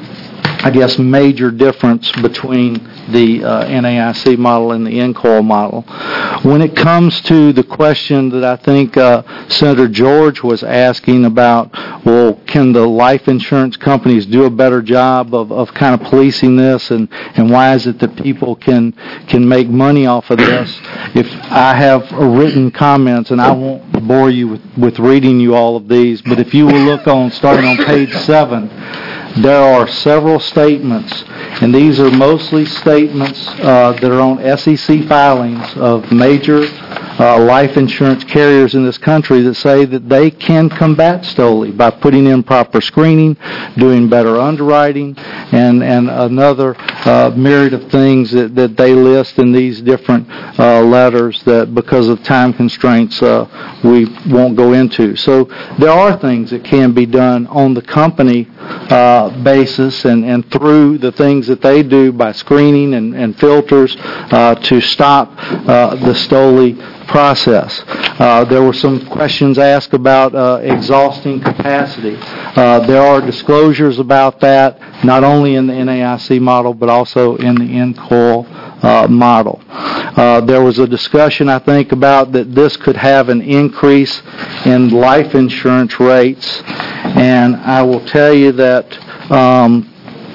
I guess, major difference between the uh, N A I C model and the N C O I L model. When it comes to the question that I think uh, Senator George was asking about, well, can the life insurance companies do a better job of, of kind of policing this, and, and why is it that people can can make money off of this? If I have written comments, and I won't bore you with, with reading you all of these, but if you will look on, starting on page seven, there are several statements, and these are mostly statements uh, that are on S E C filings of major uh, life insurance carriers in this country that say that they can combat Stoli by putting in proper screening, doing better underwriting, and, and another uh, myriad of things that, that they list in these different uh, letters that because of time constraints uh, we won't go into. So there are things that can be done on the company uh, basis and, and through the things that they do by screening and, and filters uh, to stop uh, the Stoli process. Uh, there were some questions asked about uh, exhausting capacity. Uh, there are disclosures about that, not only in the N A I C model, but also in the N C O I L uh, model. Uh, there was a discussion, I think, about that this could have an increase in life insurance rates, and I will tell you that um,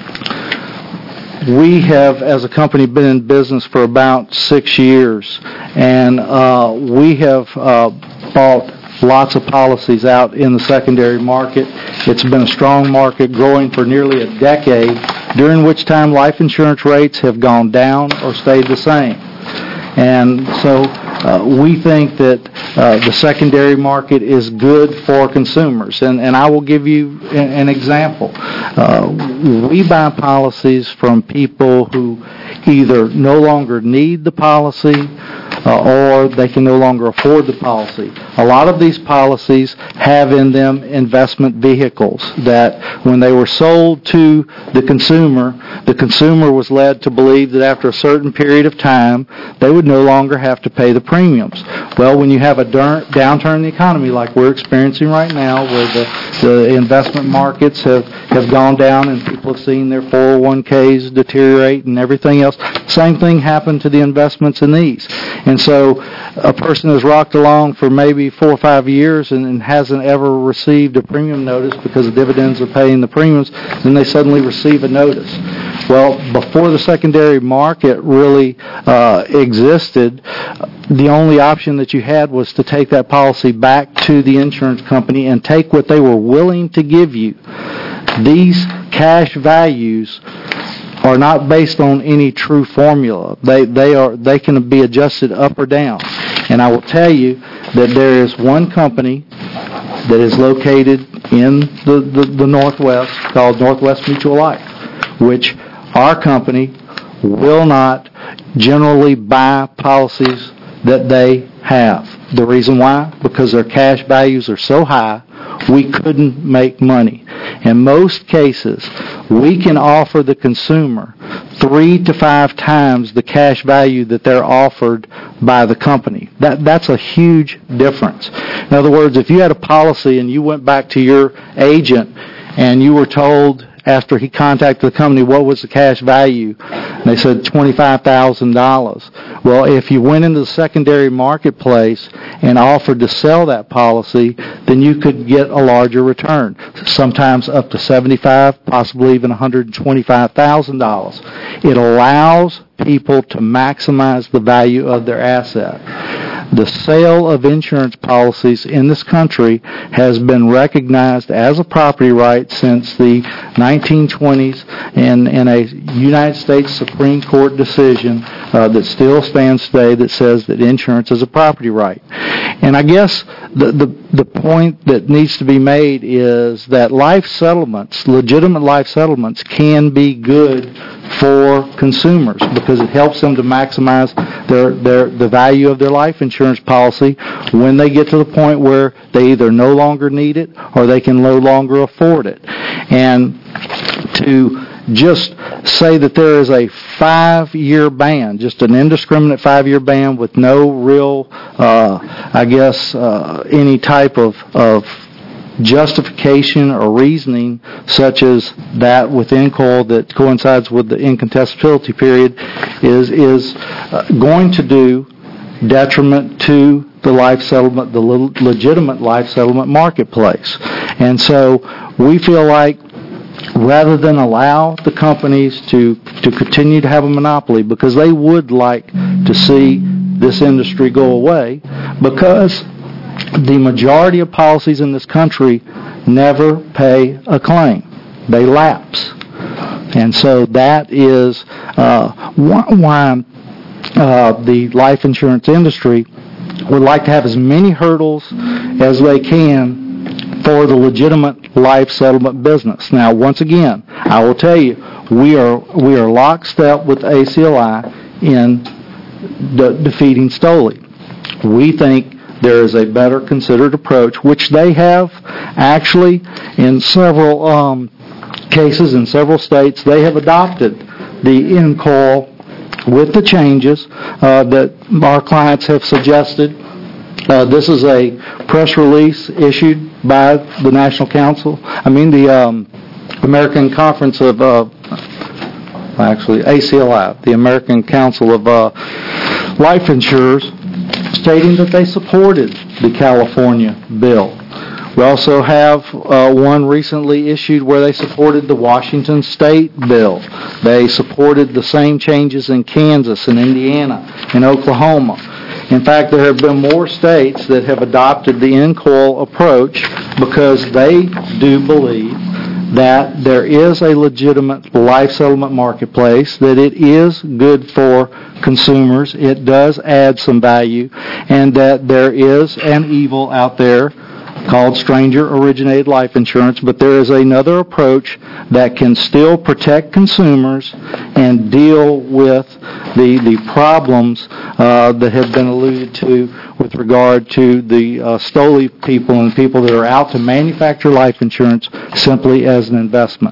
we have, as a company, been in business for about six years, and uh, we have uh, bought lots of policies out in the secondary market. It's been a strong market, growing for nearly a decade, during which time life insurance rates have gone down or stayed the same. And so uh, we think that uh, the secondary market is good for consumers. And, and I will give you an, an example. Uh, we buy policies from people who either no longer need the policy uh, or they can no longer afford the policy. A lot of these policies have in them investment vehicles that when they were sold to the consumer, the consumer was led to believe that after a certain period of time, they would no longer have to pay the premiums. Well, when you have a dur- downturn in the economy like we're experiencing right now, where the, the investment markets have, have gone down and people have seen their four oh one k's deteriorate and everything else, same thing happened to the investments in these. And so a person has rocked along for maybe four or five years and, and hasn't ever received a premium notice because the dividends are paying the premiums, then they suddenly receive a notice. Well, before the secondary market really uh, existed, the only option that you had was to take that policy back to the insurance company and take what they were willing to give you. These cash values are not based on any true formula. They they are they can be adjusted up or down. And I will tell you that there is one company that is located in the, the, the Northwest called Northwest Mutual Life, which our company will not generally buy policies that they have. The reason why? Because their cash values are so high, we couldn't make money. In most cases, we can offer the consumer three to five times the cash value that they're offered by the company. That That's a huge difference. In other words, if you had a policy and you went back to your agent and you were told after he contacted the company what was the cash value, and they said twenty-five thousand dollars. Well, if you went into the secondary marketplace and offered to sell that policy, then you could get a larger return, sometimes up to seventy-five thousand dollars, possibly even one hundred twenty-five thousand dollars. It allows people to maximize the value of their asset. The sale of insurance policies in this country has been recognized as a property right since the nineteen twenties in, in a United States Supreme Court decision uh, that still stands today that says that insurance is a property right. And I guess the, the, the point that needs to be made is that life settlements, legitimate life settlements, can be good for consumers because it helps them to maximize their, their the value of their life insurance policy when they get to the point where they either no longer need it or they can no longer afford it. And to just say that there is a five-year ban, just an indiscriminate five-year ban with no real, uh, I guess, uh, any type of, of justification or reasoning such as that within C O I L that coincides with the incontestability period is is uh, going to do detriment to the life settlement, the le- legitimate life settlement marketplace. And so we feel like rather than allow the companies to, to continue to have a monopoly, because they would like to see this industry go away, because the majority of policies in this country never pay a claim. They lapse. And so that is uh, why uh, the life insurance industry would like to have as many hurdles as they can for the legitimate life settlement business. Now, once again, I will tell you, we are we are lockstep with A C L I in de- defeating Stoli. We think there is a better considered approach, which they have actually in several um, cases in several states. They have adopted the in-call with the changes uh, that our clients have suggested. Uh, this is a press release issued by the National Council, I mean the um, American Conference of, uh, actually A C L I, the American Council of uh, Life Insurers, stating that they supported the California bill. We also have uh, one recently issued where they supported the Washington State bill. They supported the same changes in Kansas and Indiana and Oklahoma. In fact, there have been more states that have adopted the in-call approach because they do believe that there is a legitimate life settlement marketplace, that it is good for consumers, it does add some value, and that there is an evil out there called stranger-originated life insurance, but there is another approach that can still protect consumers and deal with the the problems uh, that have been alluded to with regard to the uh, Stoli people and people that are out to manufacture life insurance simply as an investment.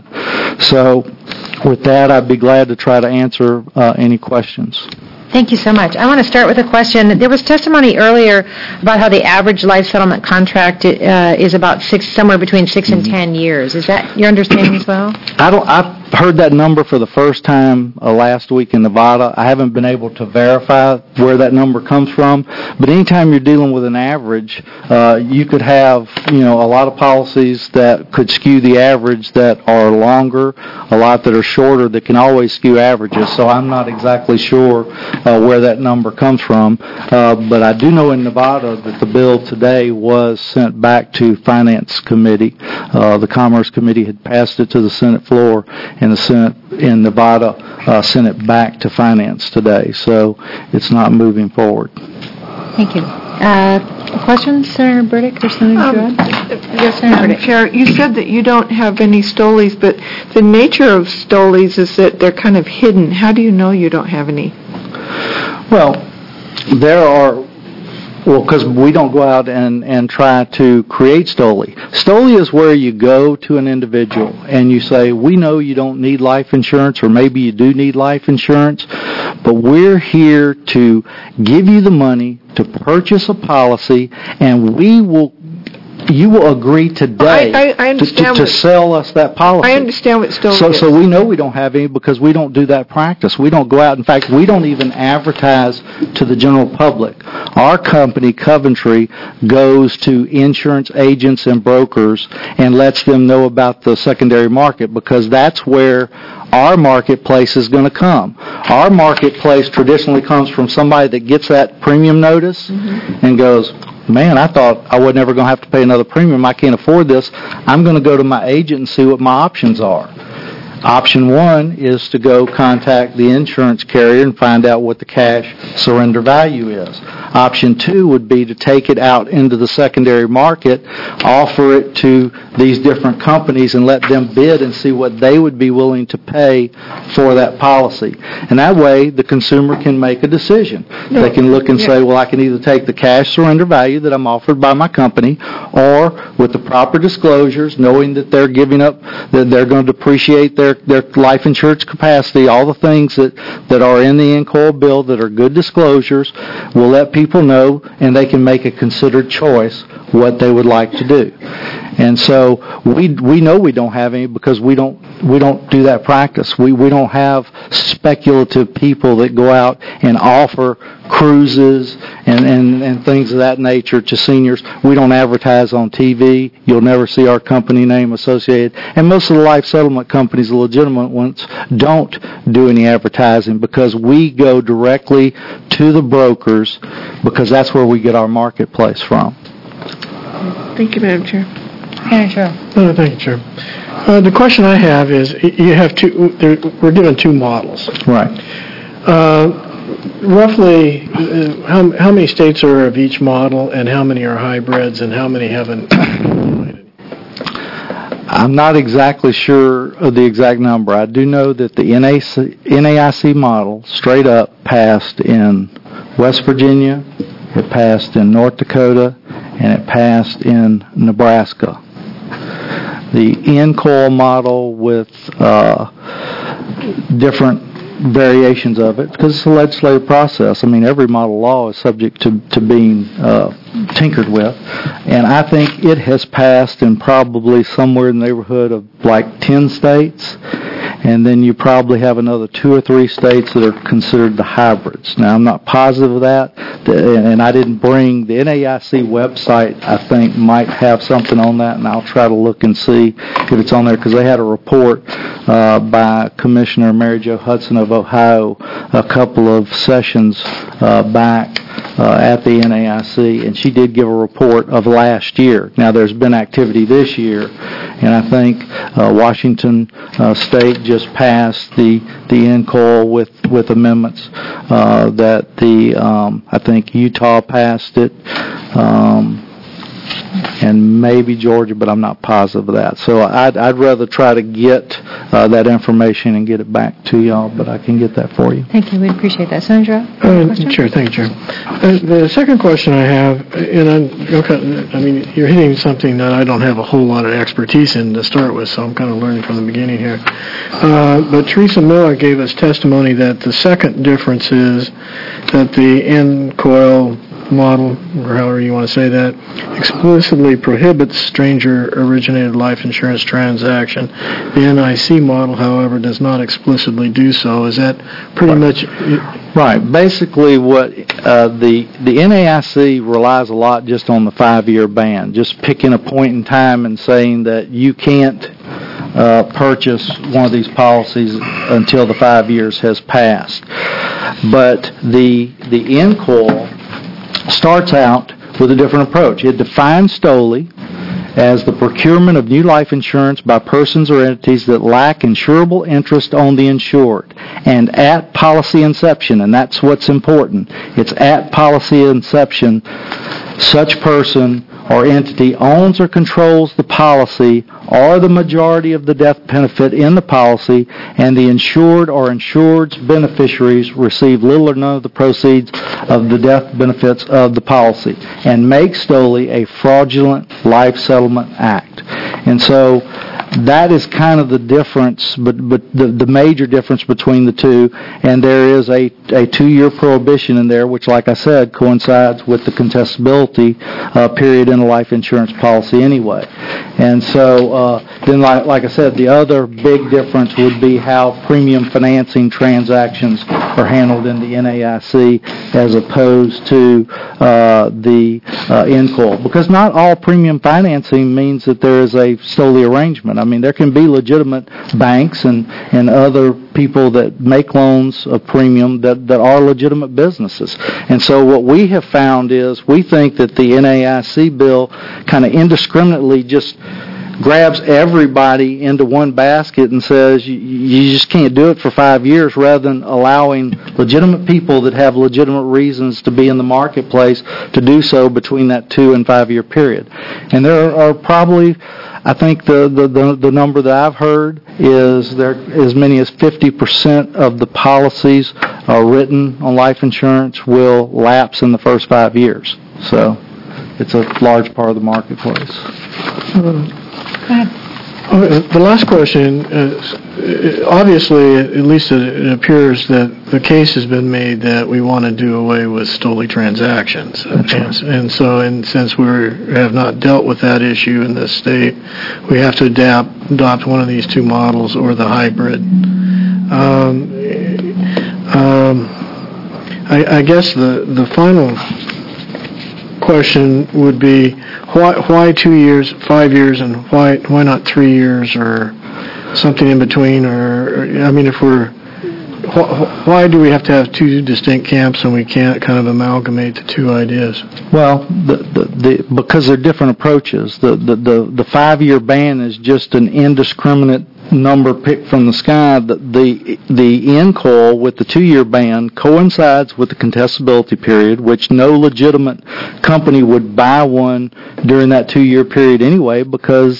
So with that, I'd be glad to try to answer uh, any questions. Thank you so much. I want to start with a question. There was testimony earlier about how the average life settlement contract uh, is about six, somewhere between six and ten years. Is that your understanding as well? I don't. I heard that number for the first time uh, last week in Nevada. I haven't been able to verify where that number comes from. But anytime you're dealing with an average, uh, you could have you know a lot of policies that could skew the average that are longer, a lot that are shorter that can always skew averages. So I'm not exactly sure Uh, where that number comes from. Uh, but I do know in Nevada that the bill today was sent back to Finance Committee. Uh, the Commerce Committee had passed it to the Senate floor, and the Senate in Nevada uh, sent it back to Finance today. So it's not moving forward. Thank you. Uh, questions, Senator Burdick or Senator Um, Judd? Yes, Madam Chair, you said that you don't have any Stolis, but the nature of Stolis is that they're kind of hidden. How do you know you don't have any? Well, there are, well, because we don't go out and, and try to create Stoli. Stoli is where you go to an individual and you say, we know you don't need life insurance, or maybe you do need life insurance, but we're here to give you the money to purchase a policy, and we will you will agree today I, I, I to, to, understand to what- sell us that policy. I understand what Stoli So, is. so we know we don't have any because we don't do that practice. We don't go out. In fact, we don't even advertise to the general public. Our company, Coventry, goes to insurance agents and brokers and lets them know about the secondary market, because that's where our marketplace is going to come. Our marketplace traditionally comes from somebody that gets that premium notice and goes, man, I thought I was never going to have to pay another premium. I can't afford this. I'm going to go to my agent and see what my options are. Option one is to go contact the insurance carrier and find out what the cash surrender value is. Option two would be to take it out into the secondary market, offer it to these different companies and let them bid and see what they would be willing to pay for that policy. And that way the consumer can make a decision. They can look and say, well, I can either take the cash surrender value that I'm offered by my company, or with the proper disclosures, knowing that they're giving up, that they're going to depreciate their their life insurance capacity, all the things that, that are in the in-call bill that are good disclosures, will let people know, and they can make a considered choice what they would like to do. And so we we know we don't have any because we don't we don't do that practice. We we don't have speculative people that go out and offer cruises and, and, and things of that nature to seniors. We don't advertise on T V. You'll never see our company name associated. And most of the life settlement companies, the legitimate ones, don't do any advertising because we go directly to the brokers, because that's where we get our marketplace from. Thank you, Madam Chair. Senator No, thank you, Chair. Uh, the question I have is, y- you have two, there, we're given two models. Right. Uh, roughly, uh, how, how many states are of each model, and how many are hybrids, and how many haven't? I'm not exactly sure of the exact number. I do know that the N A I C model straight up passed in West Virginia, it passed in North Dakota, and it passed in Nebraska. The N-Coil model with uh, different variations of it, because it's a legislative process. I mean, every model law is subject to, to being uh, tinkered with. And I think it has passed in probably somewhere in the neighborhood of like ten states. And then you probably have another two or three states that are considered the hybrids. Now, I'm not positive of that, and I didn't bring the N A I C website. I think might have something on that, and I'll try to look and see if it's on there, because they had a report uh, by Commissioner Mary Jo Hudson of Ohio a couple of sessions uh, back uh, at the N A I C, and she did give a report of last year. Now, there's been activity this year, and I think uh, Washington uh, State just passed the the N-Coil with with amendments uh, that the um, I think Utah passed it. Um, and maybe Georgia, but I'm not positive of that. So I'd, I'd rather try to get uh, that information and get it back to y'all, but I can get that for you. Thank you. We appreciate that. Sandra? Uh, sure. Thank you, Chair. Uh, the second question I have, and I'm, okay, I mean, you're hitting something that I don't have a whole lot of expertise in to start with, so I'm kind of learning from the beginning here. Uh, but Teresa Miller gave us testimony that the second difference is that the N-Coil model, or however you want to say that, explicitly prohibits stranger-originated life insurance transaction. The N I C model, however, does not explicitly do so. Is that pretty much... Right. Basically, what uh, the the N A I C relies a lot just on the five-year ban, just picking a point in time and saying that you can't uh, purchase one of these policies until the five years has passed. But the the N-Coil starts out with a different approach. It defines S T O L I as the procurement of new life insurance by persons or entities that lack insurable interest on the insured, and at policy inception, and that's what's important, it's at policy inception, such person or entity owns or controls the policy or the majority of the death benefit in the policy, and the insured or insured's beneficiaries receive little or none of the proceeds of the death benefits of the policy, and make S T O L I a fraudulent life settlement act. And so that is kind of the difference, but but the, the major difference between the two, and there is a, a two-year prohibition in there, which, like I said, coincides with the contestability uh, period in a life insurance policy anyway. And so uh, then, like, like I said, the other big difference would be how premium financing transactions are handled in the N A I C as opposed to uh, the uh, N-Coil, because not all premium financing means that there is a S T O L I arrangement. I mean, there can be legitimate banks and, and other people that make loans of premium that, that are legitimate businesses. And so what we have found is we think that the N A I C bill kind of indiscriminately just grabs everybody into one basket and says you, you just can't do it for five years rather than allowing legitimate people that have legitimate reasons to be in the marketplace to do so between that two and five year period. And there are probably, I think the, the, the, the number that I've heard is there as many as fifty percent of the policies are written on life insurance will lapse in the first five years. So it's a large part of the marketplace. Um, The last question is, obviously, at least it appears that the case has been made that we want to do away with S T O L I transactions. And, and so, and since we have not dealt with that issue in this state, we have to adapt, adopt one of these two models or the hybrid. Um, um, I, I guess the, the final question would be why why two years, five years, and why why not three years or something in between? Or, I mean, if we're wh- why do we have to have two distinct camps and we can't kind of amalgamate the two ideas? Well, the, the, the, because they're different approaches. The the the, the five year ban is just an indiscriminate number picked from the sky. The the, the N-Coil with the two-year ban coincides with the contestability period, which no legitimate company would buy one during that two-year period anyway, because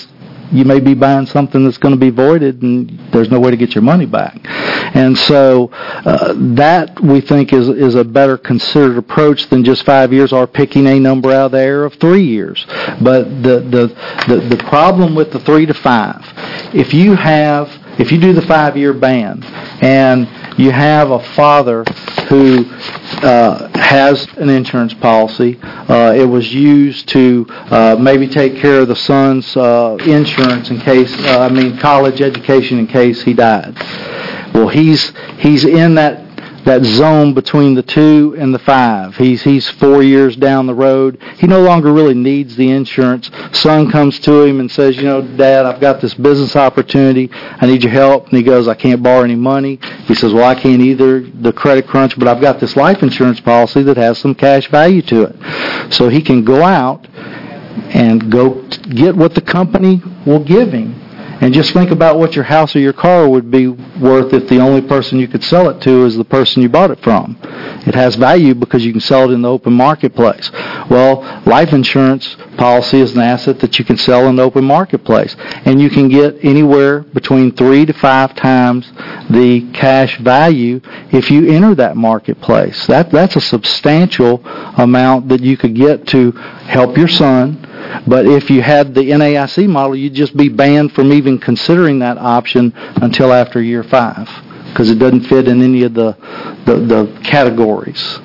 you may be buying something that's going to be voided and there's no way to get your money back. And so uh, that, we think, is is a better considered approach than just five years or picking a number out of the air of three years. But the, the, the, the problem with the three to five, if you have, if you do the five-year ban and you have a father who uh, has an insurance policy, uh, it was used to uh, maybe take care of the son's uh, insurance in case, uh, I mean, college education in case he died. Well, he's he's in that that zone between the two and the five. He's he's four years down the road. He no longer really needs the insurance. Son comes to him and says, you know, Dad, I've got this business opportunity. I need your help. And he goes, I can't borrow any money. He says, well, I can't either, the credit crunch, but I've got this life insurance policy that has some cash value to it. So he can go out and go get what the company will give him. And just think about what your house or your car would be worth if the only person you could sell it to is the person you bought it from. It has value because you can sell it in the open marketplace. Well, life insurance policy is an asset that you can sell in the open marketplace. And you can get anywhere between three to five times the cash value if you enter that marketplace. That That's a substantial amount that you could get to help your son. But if you had the N A I C model, you'd just be banned from even considering that option until after year five, because it doesn't fit in any of the, the, the categories.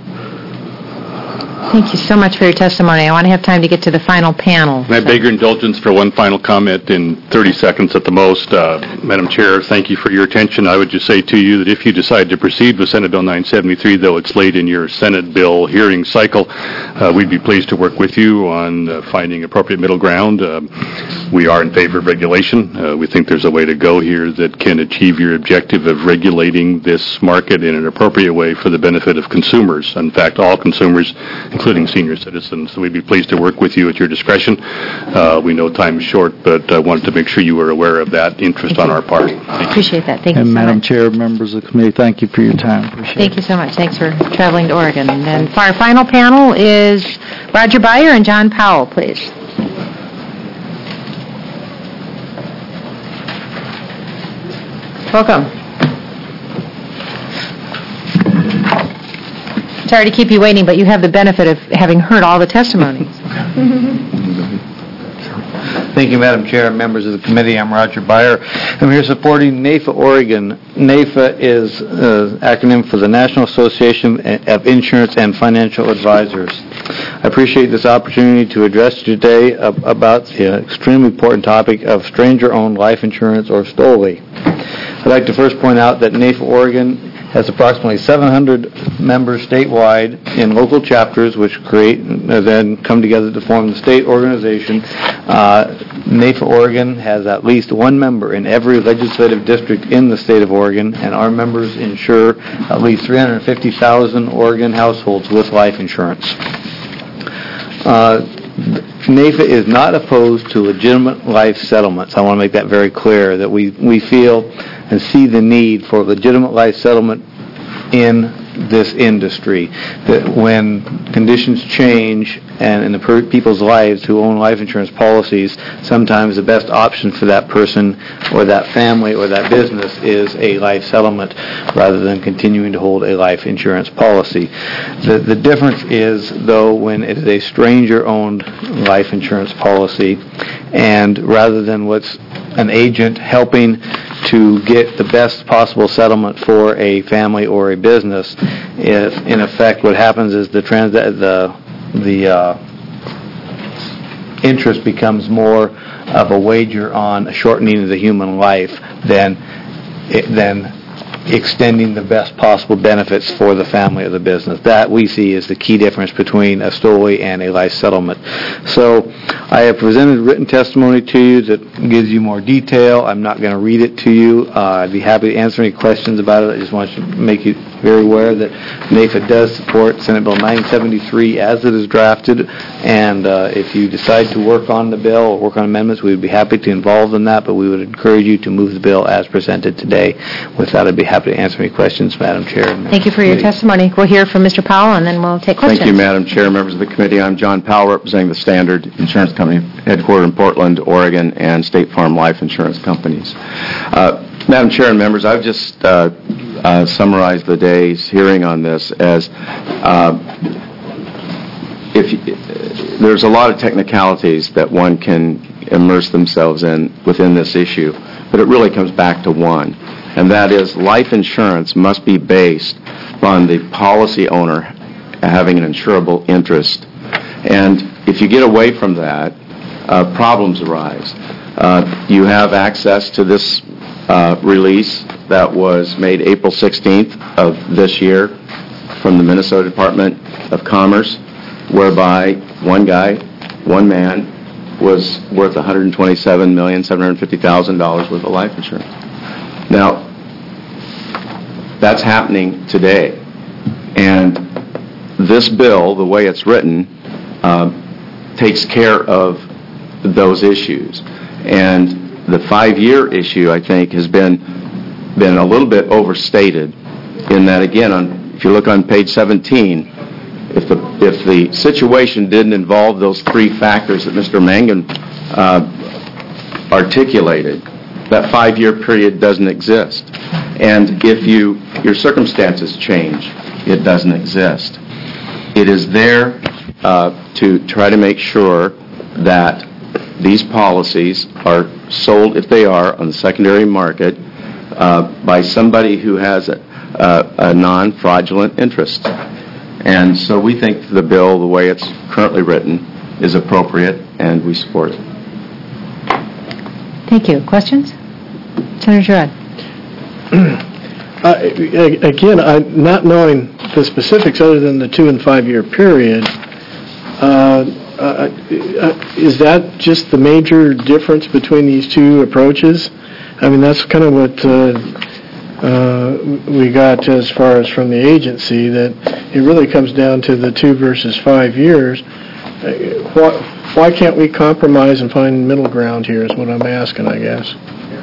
Thank you so much for your testimony. I want to have time to get to the final panel. May I beg your indulgence for one final comment in thirty seconds at the most? Uh, Madam Chair, thank you for your attention. I would just say to you that if you decide to proceed with Senate Bill nine seventy-three, though it's late in your Senate bill hearing cycle, uh, we'd be pleased to work with you on uh, finding appropriate middle ground. Uh, we are in favor of regulation. Uh, we think there's a way to go here that can achieve your objective of regulating this market in an appropriate way for the benefit of consumers. In fact, all consumers, including senior citizens. So we'd be pleased to work with you at your discretion. Uh, we know time is short, but I wanted to make sure you were aware of that interest on our part. Thank Appreciate that. Thank and you so Madam much. Chair, members of the committee, thank you for your time. Appreciate Thank it. you so much. Thanks for traveling to Oregon. And then for our final panel is Roger Byer and John Powell, please. Welcome. Sorry to keep you waiting, but you have the benefit of having heard all the testimonies. Thank you, Madam Chair, members of the committee. I'm Roger Byer. I'm here supporting NAIFA Oregon. NAIFA is uh, acronym for the National Association of Insurance and Financial Advisors. I appreciate this opportunity to address you today about the extremely important topic of stranger-owned life insurance, or S T O L I. I'd like to first point out that NAIFA Oregon has approximately seven hundred members statewide in local chapters, which create uh, then come together to form the state organization. Uh, NAIFA Oregon has at least one member in every legislative district in the state of Oregon, and our members insure at least three hundred fifty thousand Oregon households with life insurance. Uh, NAIFA is not opposed to legitimate life settlements. I want to make that very clear, that we, we feel and see the need for legitimate life settlement in this industry. That when conditions change and in the per- people's lives who own life insurance policies, sometimes the best option for that person or that family or that business is a life settlement rather than continuing to hold a life insurance policy. The, the difference is, though, when it is a stranger-owned life insurance policy, and rather than what's an agent helping to get the best possible settlement for a family or a business, if in effect what happens is the trans- the the uh, interest becomes more of a wager on a shortening of the human life than it, than extending the best possible benefits for the family or the business. That we see is the key difference between a S T O L I and a life settlement. So I have presented written testimony to you that gives you more detail. I'm not going to read it to you. Uh, I'd be happy to answer any questions about it. I just want to make you very aware that NAIFA does support Senate Bill nine seventy-three as it is drafted. drafted, and uh, if you decide to work on the bill or work on amendments, we would be happy to involve in that, but we would encourage you to move the bill as presented today. With that, I'd be happy to answer any questions, Madam Chair. Thank you for your testimony. We'll hear from Mister Powell, and then we'll take questions. Thank you, Madam Chair, members of the committee. I'm John Powell, representing the Standard Insurance Company, headquartered in Portland, Oregon, and State Farm Life Insurance Companies. Uh, Madam Chair and members, I've just uh, uh, summarized the day's hearing on this as uh, if you, there's a lot of technicalities that one can immerse themselves in within this issue, but it really comes back to one, and that is life insurance must be based on the policy owner having an insurable interest. And if you get away from that, uh, problems arise. Uh, you have access to this uh, release that was made April sixteenth of this year from the Minnesota Department of Commerce, whereby one guy, one man, was worth one hundred twenty-seven million seven hundred fifty thousand dollars worth of life insurance. Now, that's happening today. And this bill, the way it's written, uh, takes care of those issues. And the five-year issue, I think, has been been a little bit overstated in that, again, on, if you look on page seventeen, if the if the situation didn't involve those three factors that Mister Mangan uh, articulated, that five-year period doesn't exist. And if you your circumstances change, it doesn't exist. It is there uh, to try to make sure that these policies are sold, if they are, on the secondary market uh, by somebody who has a, a, a non-fraudulent interest. And so we think the bill, the way it's currently written, is appropriate, and we support it. Thank you. Questions? Senator Girard. Uh, again, I, not knowing the specifics other than the two and five year period, uh, uh, is that just the major difference between these two approaches? I mean, that's kind of what uh, uh, we got as far as from the agency, that it really comes down to the two versus five years. Uh, why, why can't we compromise and find middle ground here is what I'm asking, I guess.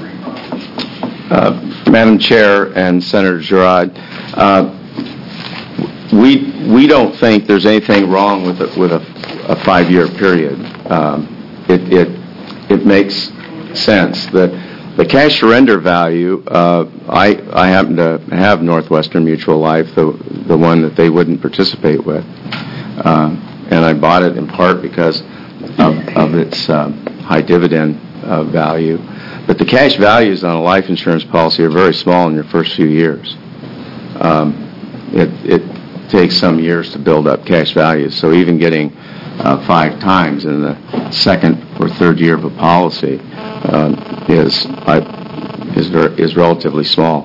Uh, Madam Chair and Senator Girard, uh, we we don't think there's anything wrong with a, with a, a five-year period. Um, it, it it makes sense that the cash surrender value. Uh, I I happen to have Northwestern Mutual Life, the the one that they wouldn't participate with, uh, and I bought it in part because of, of its uh, high dividend uh, value. But the cash values on a life insurance policy are very small in your first few years. Um, it, it takes some years to build up cash values. So even getting uh, five times in the second or third year of a policy um, is uh, is very, is relatively small.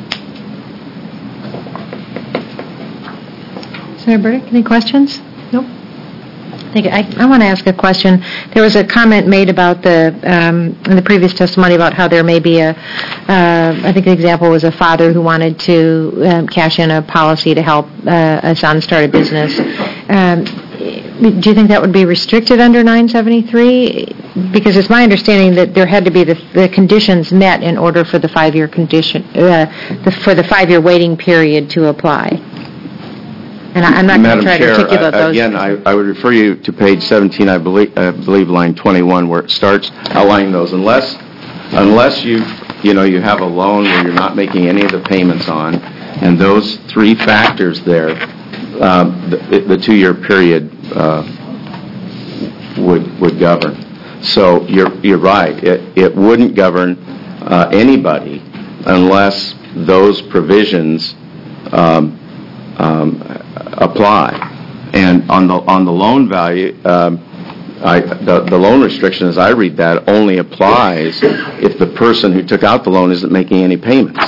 Senator Burdick, any questions? Nope. Thank you. I, I want to ask a question. There was a comment made about the, um, in the previous testimony about how there may be a, uh, I think the example was a father who wanted to um, cash in a policy to help uh, a son start a business. Um, do you think that would be restricted under nine seventy-three? Because it's my understanding that there had to be the, the conditions met in order for the five-year condition, uh, the, for the five-year waiting period to apply. And I, I'm not going to try Chair, to articulate uh, those. Again, I, I would refer you to page seventeen, I believe, I believe line twenty-one, where it starts outlining those. Unless, unless you, you know, you have a loan where you're not making any of the payments on, and those three factors there, um, the, the two-year period uh, would would govern. So you're you're right. It it wouldn't govern uh, anybody unless those provisions Um, um, apply. And on the on the loan value, um, I, the, the loan restriction, as I read that, only applies if the person who took out the loan isn't making any payments.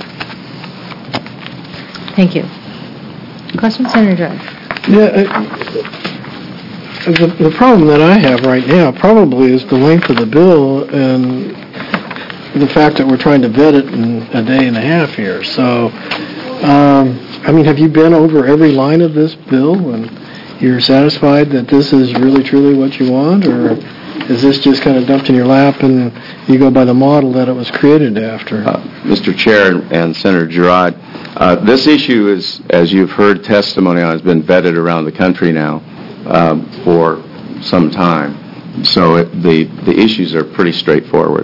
Thank you. Question, Senator Drive. Yeah, uh, the, the problem that I have right now probably is the length of the bill and the fact that we're trying to vet it in a day and a half here. So, um, I mean, have you been over every line of this bill? And you're satisfied that this is really truly what you want, or is this just kind of dumped in your lap and you go by the model that it was created after? Uh, Mister Chair and Senator Girard, uh, this issue is, as you've heard testimony on, has been vetted around the country now um, for some time. So it, the, the issues are pretty straightforward.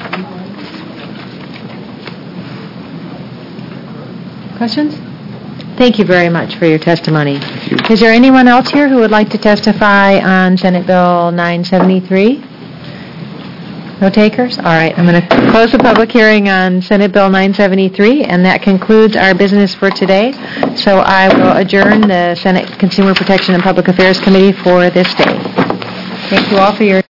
Questions? Thank you very much for your testimony. Is there anyone else here who would like to testify on Senate Bill nine seventy-three? No takers? All right, I'm going to close the public hearing on Senate Bill nine seventy-three, and that concludes our business for today. So I will adjourn the Senate Consumer Protection and Public Affairs Committee for this day. Thank you all for your